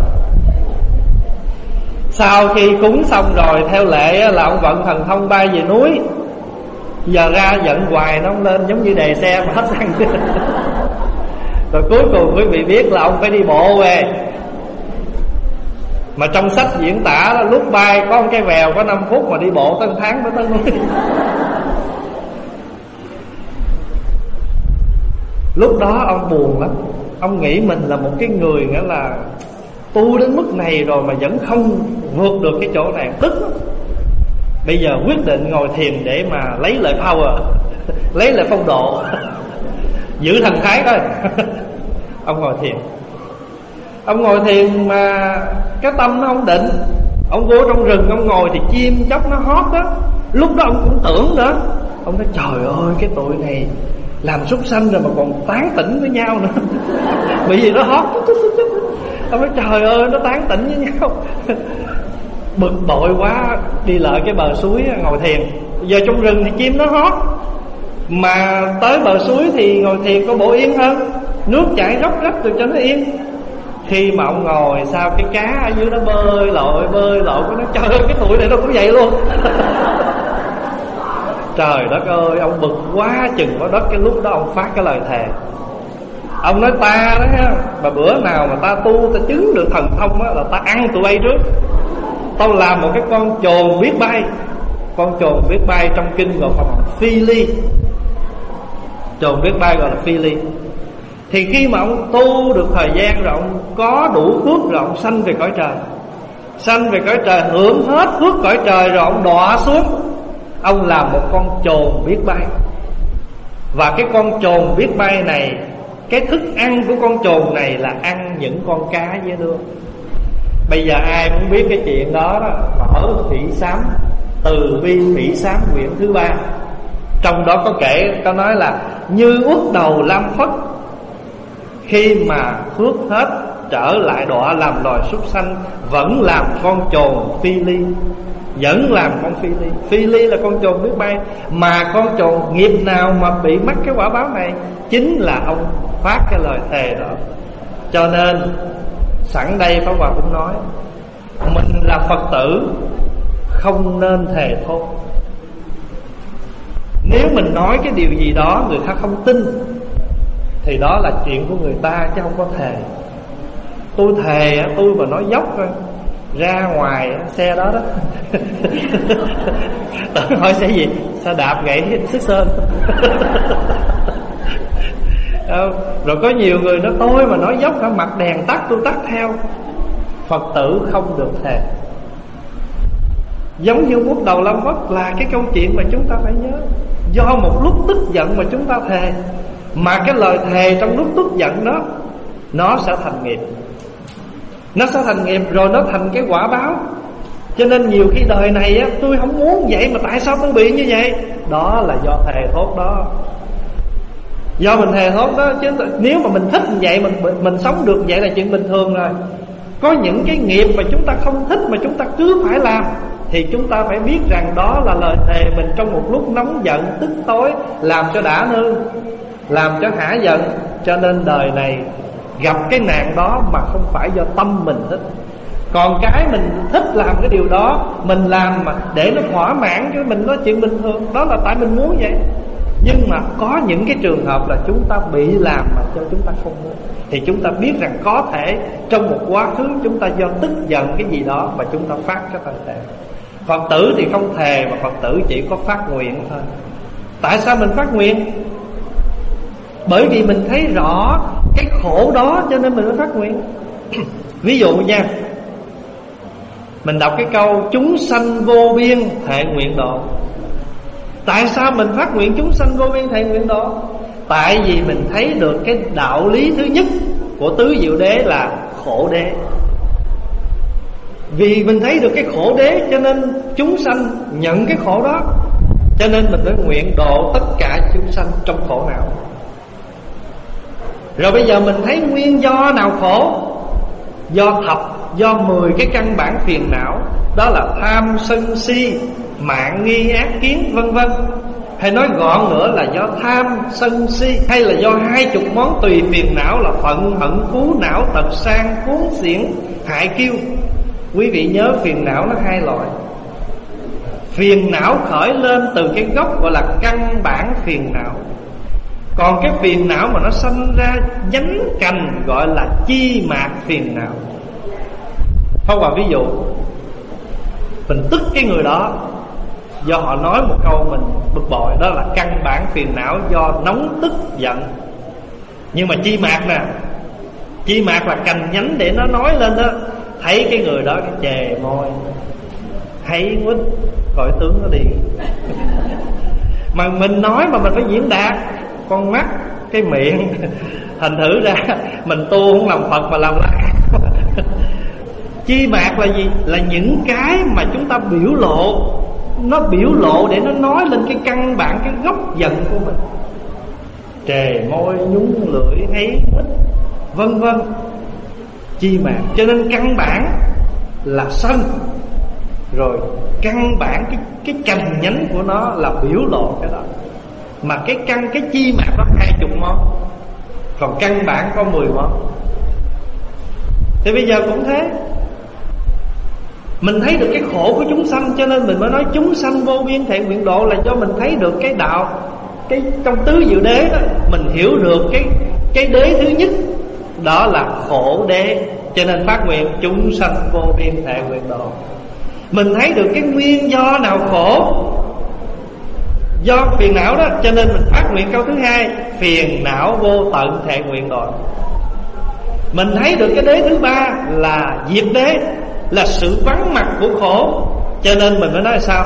Sau khi cúng xong rồi, theo lệ là ông vận thần thông bay về núi. Giờ ra giận hoài nó không lên, giống như đề xe mà hết xăng. Rồi cuối cùng quý vị biết là ông phải đi bộ về. Mà trong sách diễn tả là lúc bay có một cái vèo có 5 phút, mà đi bộ tới 1 tháng mới tới núi. Lúc đó ông buồn lắm. Ông nghĩ mình là một cái người nghĩa là tu đến mức này rồi mà vẫn không vượt được cái chỗ này, tức lắm. Bây giờ quyết định ngồi thiền để mà lấy lại power, lấy lại phong độ, giữ thần thái thôi. Ông ngồi thiền. Ông ngồi thiền mà cái tâm nó không định. Ông vô trong rừng ông ngồi thì chim chóc nó hót đó. Lúc đó ông cũng tưởng nữa. Ông nói trời ơi, cái tụi này làm súc sanh rồi mà còn tán tỉnh với nhau nữa. Bởi vì nó hót. Ông nói trời ơi, nó tán tỉnh với nhau. Bực bội quá, đi lại cái bờ suối ngồi thiền. Giờ trong rừng thì chim nó hót, mà tới bờ suối thì ngồi thiền có bộ yên hơn, nước chảy róc rách rồi cho nó yên. Khi mà ông ngồi sao cái cá ở dưới nó bơi lội, có nó trời ơi, cái tụi này nó cũng vậy luôn. Trời đất ơi, ông bực quá chừng có đất. Cái lúc đó ông phát cái lời thề. Ông nói ta đó ha, mà bữa nào mà ta tu ta chứng được thần thông á, là ta ăn tụi bay trước. Tao làm một cái con chồn biết bay. Con chồn biết bay trong kinh gọi là phi ly. Chồn biết bay gọi là phi ly. Thì khi mà ông tu được thời gian rồi, ông có đủ phước rồi, ông sanh về cõi trời. Sanh về cõi trời, hưởng hết phước cõi trời rồi, ông đọa xuống. Ông làm một con chồn biết bay. Và cái con chồn biết bay này, cái thức ăn của con chồn này là ăn những con cá dễ thương. Bây giờ ai muốn biết cái chuyện đó đó, mở Thủy Sám, Từ Bi Thủy Sám quyển thứ 3. Trong đó có kể, có nói là như Uất Đầu Lâm Phất khi mà phước hết trở lại đọa làm loài súc sanh, vẫn làm con chồn phi ly. Vẫn làm con phi ly. Phi ly là con chồn biết bay. Mà con chồn nghiệp nào mà bị mắc cái quả báo này, chính là ông phát cái lời thề đó. Cho nên sẵn đây Pháp Hòa cũng nói, mình là Phật tử không nên thề thốt. Nếu mình nói cái điều gì đó người ta không tin thì đó là chuyện của người ta, chứ không có thề. Tôi thề, tôi mà nói dốc thôi, ra ngoài xe đó đó. Tưởng hỏi xe gì? Sao đạp gãy xích sơn. Rồi có nhiều người nói tôi mà nói dốc cả mặt đèn tắt tôi tắt theo. Phật tử không được thề. Giống như Uất Đầu Lâm Phất là cái câu chuyện mà chúng ta phải nhớ. Do một lúc tức giận mà chúng ta thề, mà cái lời thề trong lúc tức giận đó nó sẽ thành nghiệp. Nó sẽ thành nghiệp rồi nó thành cái quả báo. Cho nên nhiều khi đời này á, tôi không muốn vậy mà tại sao tôi bị như vậy? Đó là do thề thốt đó. Do mình thề thốt đó. Chứ nếu mà mình thích như vậy, mình sống được vậy là chuyện bình thường rồi. Có những cái nghiệp mà chúng ta không thích mà chúng ta cứ phải làm, thì chúng ta phải biết rằng đó là lời thề mình trong một lúc nóng giận, tức tối, làm cho đã nương, làm cho hả giận. Cho nên đời này gặp cái nạn đó mà không phải do tâm mình thích. Còn cái mình thích làm cái điều đó, mình làm mà để nó thỏa mãn cho mình, nói chuyện bình thường, đó là tại mình muốn vậy. Nhưng mà có những cái trường hợp là chúng ta bị làm mà cho chúng ta không muốn, thì chúng ta biết rằng có thể trong một quá khứ chúng ta do tức giận cái gì đó mà chúng ta phát cái lời thề. Phật tử thì không thề, mà Phật tử chỉ có phát nguyện thôi. Tại sao mình phát nguyện? Bởi vì mình thấy rõ cái khổ đó cho nên mình mới phát nguyện. Ví dụ nha, mình đọc cái câu chúng sanh vô biên thệ nguyện độ. Tại sao mình phát nguyện chúng sanh vô biên thệ nguyện độ? Tại vì mình thấy được cái đạo lý thứ nhất của tứ diệu đế là khổ đế. Vì mình thấy được cái khổ đế cho nên chúng sanh nhận cái khổ đó, cho nên mình mới nguyện độ tất cả chúng sanh trong khổ não. Rồi bây giờ mình thấy nguyên do nào khổ? Do 10 cái căn bản phiền não. Đó là tham sân si, mạn nghi ác kiến vân vân. Hay nói gọn nữa là do tham sân si, hay là do 20 món tùy phiền não là phận hận phú não tật sang cuốn xiển hại kiêu. Quý vị nhớ phiền não nó hai loại. Phiền não khởi lên từ cái gốc gọi là căn bản phiền não. Còn cái phiền não mà nó sanh ra nhánh cành gọi là chi mạc phiền não. Không, vào ví dụ mình tức cái người đó do họ nói một câu mình bực bội, đó là căn bản phiền não do nóng tức giận. Nhưng mà chi mạc nè, chi mạc là cành nhánh để nó nói lên đó. Thấy cái người đó cái chề môi, thấy quýt, gọi tướng nó đi. Mà mình nói mà mình phải diễn đạt con mắt, cái miệng. Thành thử ra mình tu không làm Phật mà làm lại. Chi mạc là gì? Là những cái mà chúng ta biểu lộ. Nó biểu lộ để nó nói lên cái căn bản, cái gốc giận của mình. Trề môi, nhún lưỡi, thấy quýt, vân vân. Chi mạc. Cho nên căn bản là sân. Rồi căn bản cái cành nhánh của nó là biểu lộ cái đó. Mà cái chi mạc nó 20 món, còn căn bản có 10 món. Thì bây giờ cũng thế. Mình thấy được cái khổ của chúng sanh, cho nên mình mới nói chúng sanh vô biên thệ nguyện độ. Là do mình thấy được cái đạo, cái trong tứ diệu đế đó, mình hiểu được cái đế thứ nhất, đó là khổ đế. Cho nên phát nguyện chúng sanh vô biên thệ nguyện độ. Mình thấy được cái nguyên do nào khổ, do phiền não đó, cho nên mình phát nguyện câu thứ hai, phiền não vô tận thệ nguyện độ. Mình thấy được cái đế thứ ba là diệt đế, là sự vắng mặt của khổ, cho nên mình mới nói sao?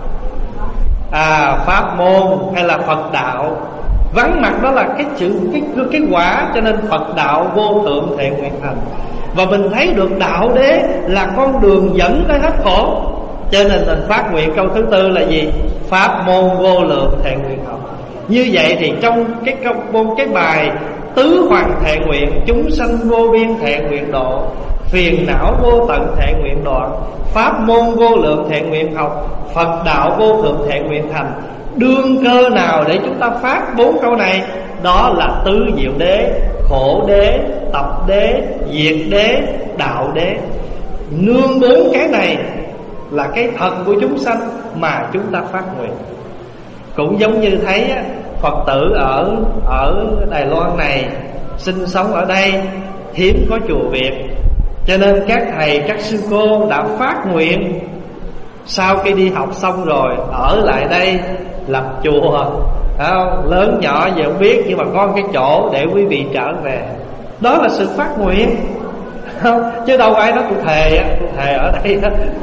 Pháp môn hay là Phật đạo. Vắng mặt đó là cái quả, cho nên Phật đạo vô thượng thệ nguyện thành. Và mình thấy được đạo đế là con đường dẫn tới hết khổ, cho nên mình phát nguyện câu thứ tư là gì? Pháp môn vô lượng thệ nguyện học. Như vậy thì trong cái bài tứ hoàng thệ nguyện, chúng sanh vô biên thệ nguyện độ, phiền não vô tận thệ nguyện đoạn, pháp môn vô lượng thệ nguyện học, Phật đạo vô thượng thệ nguyện thành. Đương cơ nào để chúng ta phát 4 câu này? Đó là tứ diệu đế, khổ đế, tập đế, diệt đế, đạo đế. Nương 4 cái này là cái thật của chúng sanh mà chúng ta phát nguyện. Cũng giống như thấy Phật tử ở Đài Loan này sinh sống ở đây, hiếm có chùa Việt, cho nên các thầy, các sư cô đã phát nguyện sau khi đi học xong rồi ở lại đây lập chùa. Lớn nhỏ gì không biết, nhưng mà có cái chỗ để quý vị trở về. Đó là sự phát nguyện, không? Chứ đâu ai nói tôi thề ở đây.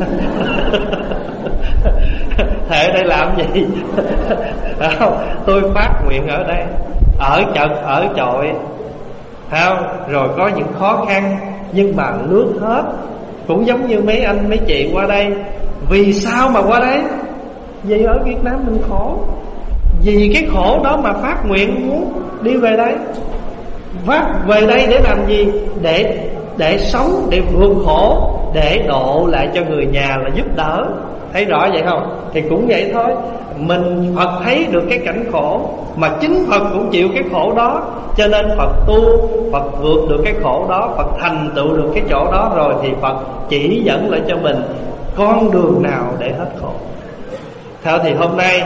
Thề ở đây làm gì? Không, tôi phát nguyện ở đây, ở chật ở chọi, không? Rồi có những khó khăn nhưng mà lướt hết. Cũng giống như mấy anh mấy chị qua đây. Vì sao mà qua đây? Vì ở Việt Nam mình khổ, vì cái khổ đó mà phát nguyện muốn đi về đây. Phát về đây để làm gì? Để sống, để vượt khổ, để độ lại cho người nhà, là giúp đỡ. Thấy rõ vậy không? Thì cũng vậy thôi. Mình Phật thấy được cái cảnh khổ, mà chính Phật cũng chịu cái khổ đó, cho nên Phật tu, Phật vượt được cái khổ đó, Phật thành tựu được cái chỗ đó rồi, thì Phật chỉ dẫn lại cho mình con đường nào để hết khổ. Theo thì hôm nay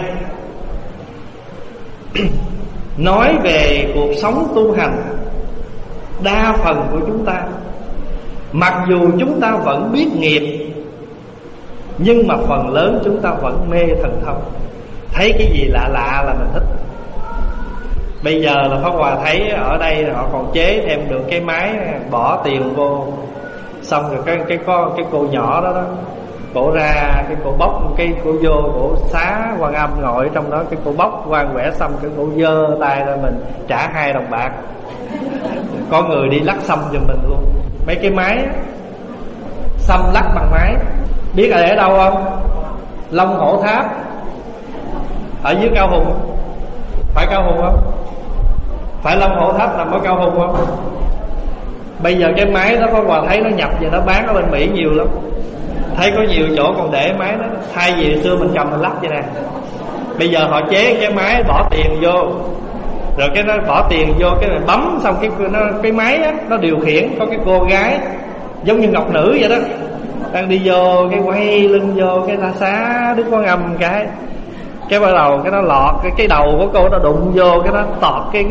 nói về cuộc sống tu hành, đa phần của chúng ta, mặc dù chúng ta vẫn biết nghiệp, nhưng mà phần lớn chúng ta vẫn mê thần thông. Thấy cái gì lạ lạ là mình thích. Bây giờ là Pháp Hòa thấy ở đây họ còn chế thêm được cái máy bỏ tiền vô, xong rồi cái cô nhỏ đó Cổ ra, cái cổ bóc, cái cổ vô, cổ xá Quan Âm ngồi trong đó, cái cổ bóc quan quẻ xong, cái cổ giơ tay ra mình trả 2 đồng bạc. Có người đi lắc xăm giùm mình luôn. Mấy cái máy xăm lắc bằng máy, biết là để đâu không? Long Hổ Tháp ở dưới Cao Hùng. Phải Cao Hùng không? Phải Long Hổ Tháp nằm ở Cao Hùng không? Bây giờ cái máy đó có quà thấy nó nhập về nó bán ở bên Mỹ nhiều lắm. Thấy có nhiều chỗ còn để máy đó. Thay vì xưa mình cầm mình lắc vậy nè, bây giờ họ chế cái máy bỏ tiền vô, rồi cái nó bỏ tiền vô, cái này bấm xong cái máy á, nó điều khiển. Có cái cô gái giống như ngọc nữ vậy đó, đang đi vô, cái quay lưng vô, cái ta xá Đức Quan Âm cái bắt đầu cái nó lọt cái đầu của cô, nó đụng vô, cái nó tọt cái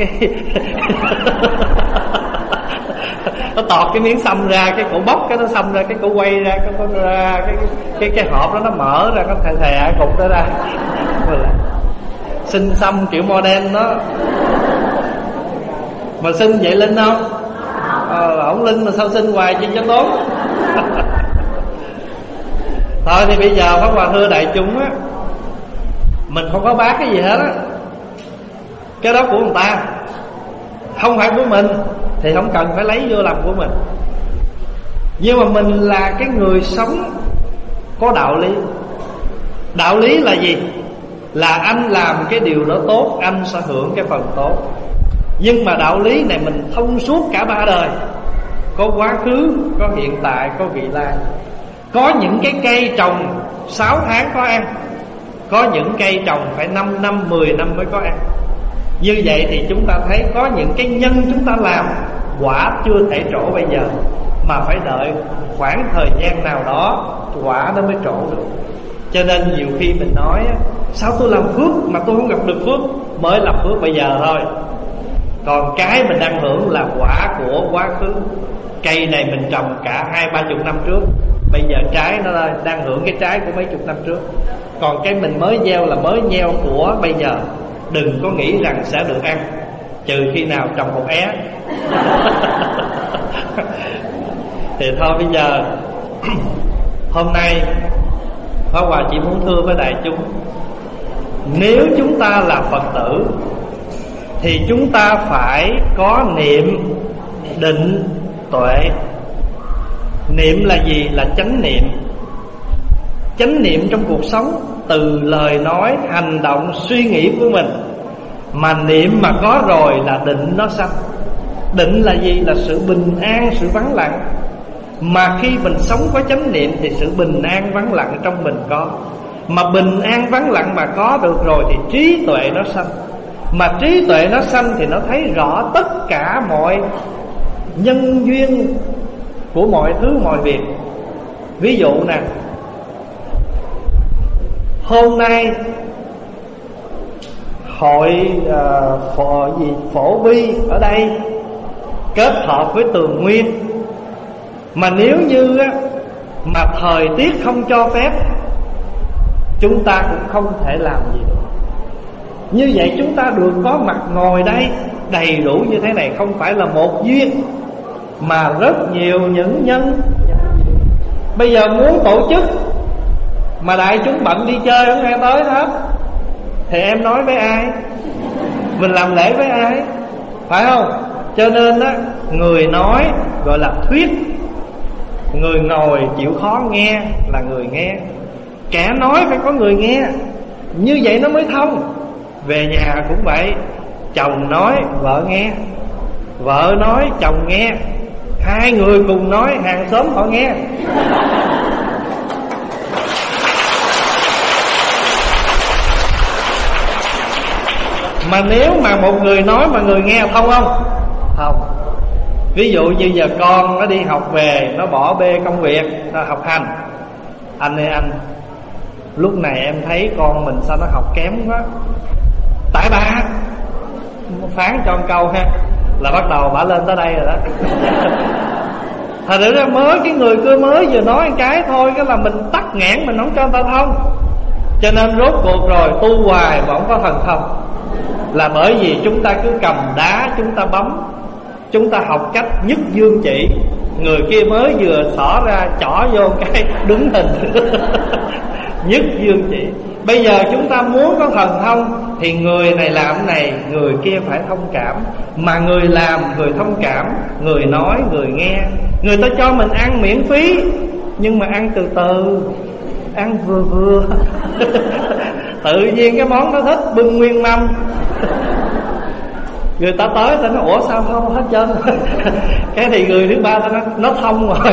nó tọt cái miếng xăm ra, cái cổ bóc cái nó xăm ra, cái cổ quay ra, cái hộp đó nó mở ra, nó thè cục đó ra. Xin xăm kiểu modern đó. Mà xin vậy Linh không? Ổng Linh mà sao xin hoài chi cho tốt. Thôi thì bây giờ Pháp Hòa thưa đại chúng á, mình không có bác cái gì hết á. Cái đó của người ta, không phải của mình, thì không cần phải lấy vô làm của mình. Nhưng mà mình là cái người sống có đạo lý. Đạo lý là gì? Là anh làm cái điều đó tốt, anh sẽ hưởng cái phần tốt. Nhưng mà đạo lý này mình thông suốt cả 3 đời. Có quá khứ, có hiện tại, có vị lai. Có những cái cây trồng 6 tháng có ăn, có những cây trồng phải 5 năm, 10 năm mới có ăn. Như vậy thì chúng ta thấy có những cái nhân chúng ta làm, quả chưa thể trổ bây giờ, mà phải đợi khoảng thời gian nào đó quả nó mới trổ được. Cho nên nhiều khi mình nói sao tôi làm phước mà tôi không gặp được phước, mới làm phước bây giờ thôi. Còn cái mình đang hưởng là quả của quá khứ. Cây này mình trồng cả 20-30 năm trước, bây giờ trái nó đang hưởng cái trái của mấy chục năm trước. Còn cái mình mới gieo là mới gieo của bây giờ. Đừng có nghĩ rằng sẽ được ăn, trừ khi nào trồng một é. Thì thôi bây giờ hôm nay Pháp Hòa chỉ muốn thưa với đại chúng, nếu chúng ta là Phật tử thì chúng ta phải có niệm, định, tuệ. Niệm là gì? Là chánh niệm. Chánh niệm trong cuộc sống, từ lời nói, hành động, suy nghĩ của mình. Mà niệm mà có rồi là định nó sanh. Định là gì? Là sự bình an, sự vắng lặng. Mà khi mình sống có chánh niệm thì sự bình an vắng lặng trong mình có. Mà bình an vắng lặng mà có được rồi thì trí tuệ nó sanh. Mà trí tuệ nó sanh thì nó thấy rõ tất cả mọi nhân duyên của mọi thứ mọi việc. Ví dụ nè, hôm nay hội phổ bi ở đây kết hợp với Tường Nguyên, mà nếu như mà thời tiết không cho phép, chúng ta cũng không thể làm gì được. Như vậy chúng ta được có mặt ngồi đây đầy đủ như thế này không phải là một duyên, mà rất nhiều những nhân. Bây giờ muốn tổ chức mà đại chúng bận đi chơi không nghe tới hết, thì em nói với ai? Mình làm lễ với ai? Phải không? Cho nên á, người nói gọi là thuyết, người ngồi chịu khó nghe là người nghe. Kẻ nói phải có người nghe, như vậy nó mới thông. Về nhà cũng vậy, chồng nói vợ nghe, vợ nói chồng nghe, hai người cùng nói hàng xóm họ nghe. Mà nếu mà một người nói mà người nghe thông không? Không. Ví dụ như giờ con nó đi học về, nó bỏ bê công việc, nó học hành. Anh ơi anh, lúc này em thấy con mình sao nó học kém quá, tại bà phán cho một câu ha, là bắt đầu bà lên tới đây rồi đó. Thật ra mới cái người cưa mới vừa nói một cái thôi, cái là mình tắc nghẽn, mình không cho người ta thông. Cho nên rốt cuộc rồi tu hoài mà không có thần thông, là bởi vì chúng ta cứ cầm đá chúng ta bấm. Chúng ta học cách nhất dương chỉ, người kia mới vừa xỏ ra chỏ vô cái đứng hình nhất dương chỉ. Bây giờ chúng ta muốn có thần thông thì người này làm cái này, người kia phải thông cảm. Mà người làm, người thông cảm, người nói, người nghe. Người ta cho mình ăn miễn phí, nhưng mà ăn từ từ, ăn vừa vừa tự nhiên cái món nó thích bưng nguyên mâm. Người ta tới ta nói ủa sao không hết trơn cái thì người thứ ba ta nói nó thông rồi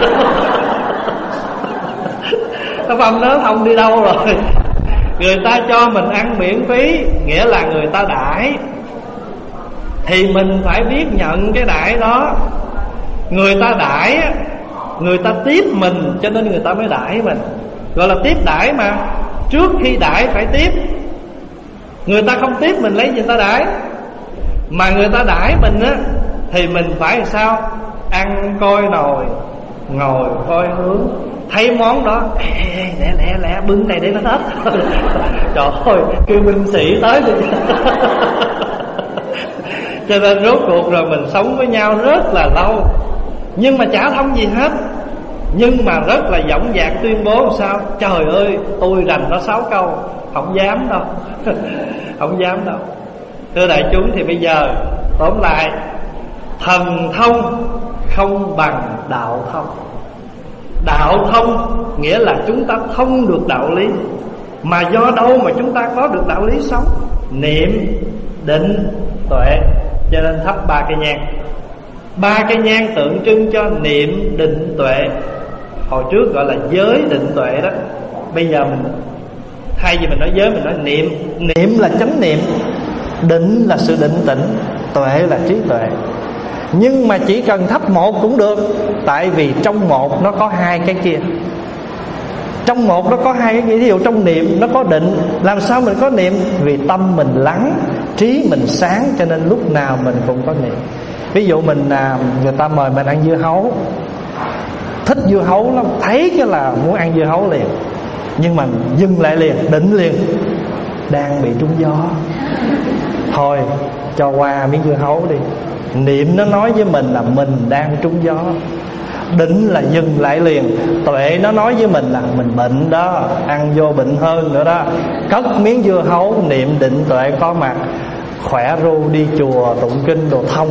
cái mâm nó thông đi đâu rồi. Người ta cho mình ăn miễn phí, nghĩa là người ta đãi, thì mình phải biết nhận cái đãi đó. Người ta đãi, người ta tiếp mình, cho nên người ta mới đãi mình, gọi là tiếp đãi mà. Trước khi đãi phải tiếp. Người ta không tiếp mình lấy gì người ta đãi. Mà người ta đãi mình á thì mình phải làm sao? Ăn coi nồi, ngồi coi hướng. Thấy món đó lẹ bưng này để nó hết trời ơi kêu binh sĩ tới đi cho nên rốt cuộc rồi mình sống với nhau rất là lâu, nhưng mà chả thông gì hết. Nhưng mà rất là dõng dạc tuyên bố sao? Trời ơi tôi rành nó 6 câu. Không dám đâu không dám đâu. Thưa đại chúng, thì bây giờ tóm lại, thần thông không bằng đạo thông. Đạo thông nghĩa là chúng ta thông được đạo lý. Mà do đâu mà chúng ta có được đạo lý sống? Niệm, định, tuệ. Cho nên thắp 3 cây nhang. 3 cây nhang tượng trưng cho niệm, định, tuệ. Hồi trước gọi là giới định tuệ đó. Bây giờ mình thay vì mình nói giới, mình nói niệm. Niệm là chánh niệm, định là sự định tĩnh, tuệ là trí tuệ. Nhưng mà chỉ cần thắp một cũng được. Tại vì trong một nó có 2 cái kia. Trong một nó có 2 cái kia. Ví dụ trong niệm nó có định. Làm sao mình có niệm? Vì tâm mình lắng, trí mình sáng, cho nên lúc nào mình cũng có niệm. Ví dụ mình người ta mời mình ăn dưa hấu, thích dưa hấu lắm, thấy cái là muốn ăn dưa hấu liền. Nhưng mà dừng lại liền, định liền. Đang bị trúng gió, thôi cho qua miếng dưa hấu đi. Niệm nó nói với mình là mình đang trúng gió. Định là dừng lại liền. Tuệ nó nói với mình là mình bệnh đó, ăn vô bệnh hơn nữa đó. Cất miếng dưa hấu, niệm định tuệ có mặt, khỏe ru đi chùa tụng kinh đồ thông.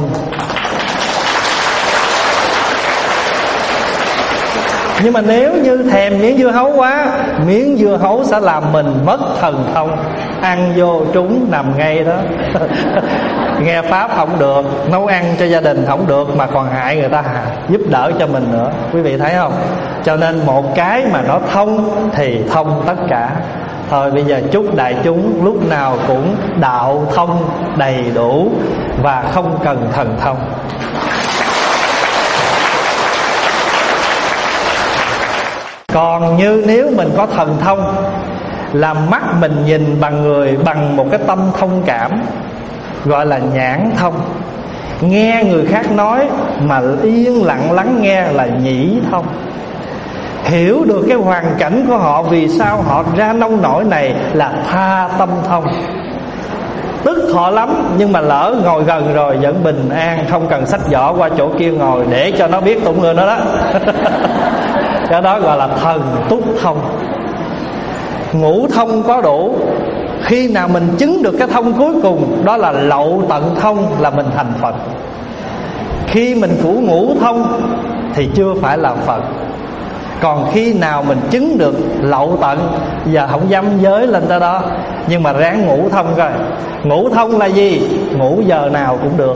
Nhưng mà nếu như thèm miếng dưa hấu quá, miếng dưa hấu sẽ làm mình mất thần thông. Ăn vô trúng nằm ngay đó nghe pháp không được, nấu ăn cho gia đình không được, mà còn hại người ta giúp đỡ cho mình nữa. Quý vị thấy không? Cho nên một cái mà nó thông thì thông tất cả. Thôi bây giờ chúc đại chúng lúc nào cũng đạo thông đầy đủ và không cần thần thông. Còn như nếu mình có thần thông, là mắt mình nhìn bằng người bằng một cái tâm thông cảm, gọi là nhãn thông. Nghe người khác nói mà yên lặng lắng nghe là nhĩ thông. Hiểu được cái hoàn cảnh của họ, vì sao họ ra nông nổi này là tha tâm thông. Tức họ lắm, nhưng mà lỡ ngồi gần rồi vẫn bình an, không cần xách giỏ qua chỗ kia ngồi để cho nó biết tụng người nó đó cái đó gọi là thần túc thông. Ngũ thông có đủ. Khi nào mình chứng được cái thông cuối cùng, đó là lậu tận thông, là mình thành Phật. Khi mình của ngũ thông thì chưa phải là Phật. Còn khi nào mình chứng được lậu tận, giờ không dám giới lên tới đó, nhưng mà ráng ngũ thông coi. Ngũ thông là gì? Ngủ giờ nào cũng được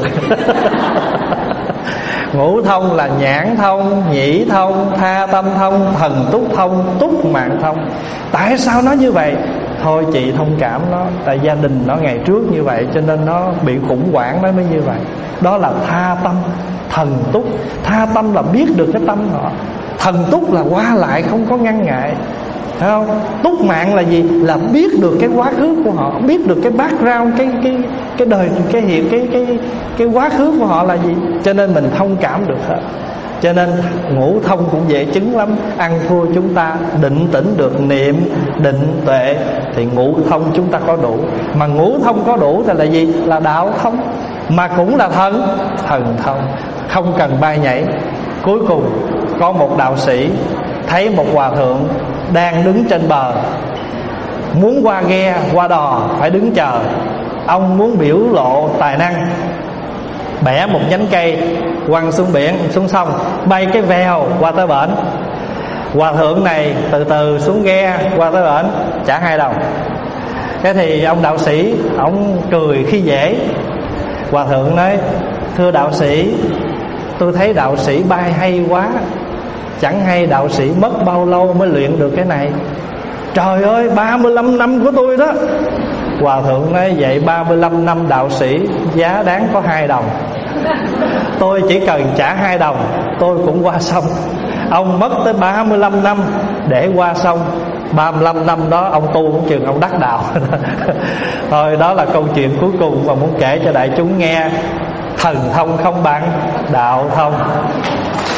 Ngũ thông là nhãn thông, nhĩ thông, tha tâm thông, thần túc thông, túc mạng thông. Tại sao nó như vậy? Thôi chị thông cảm nó, tại gia đình nó ngày trước như vậy, cho nên nó bị khủng hoảng nó mới như vậy. Đó là tha tâm, thần túc. Tha tâm là biết được cái tâm họ. Thần túc là qua lại không có ngăn ngại, thấy không? Túc mạng là gì? Là biết được cái quá khứ của họ, biết được cái background, cái đời, cái hiện, cái quá khứ của họ là gì. Cho nên mình thông cảm được hết. Cho nên ngũ thông cũng dễ chứng lắm. Ăn thua chúng ta định tĩnh được niệm, định, tuệ, thì ngũ thông chúng ta có đủ. Mà ngũ thông có đủ thì là gì? Là đạo thông, mà cũng là thần thông. Không cần bay nhảy. Cuối cùng có một đạo sĩ thấy một hòa thượng đang đứng trên bờ, muốn qua ghe qua đò phải đứng chờ. Ông muốn biểu lộ tài năng, bẻ một nhánh cây quăng xuống biển, xuống sông, bay cái vèo qua tới bển. Hòa thượng này từ từ xuống ghe qua tới bển, trả 2 đồng. Thế thì ông đạo sĩ ông cười khi dễ. Hòa thượng nói: thưa đạo sĩ, tôi thấy đạo sĩ bay hay quá, chẳng hay đạo sĩ mất bao lâu mới luyện được cái này. Trời ơi, 35 năm của tôi đó. Hòa thượng nói: vậy 35 năm đạo sĩ giá đáng có 2 đồng. Tôi chỉ cần trả 2 đồng tôi cũng qua sông. Ông mất tới 35 năm để qua sông. 35 năm đó ông tu cũng chừng ông đắc đạo. Thôi đó là câu chuyện cuối cùng mà muốn kể cho đại chúng nghe. Thần thông không bằng đạo thông.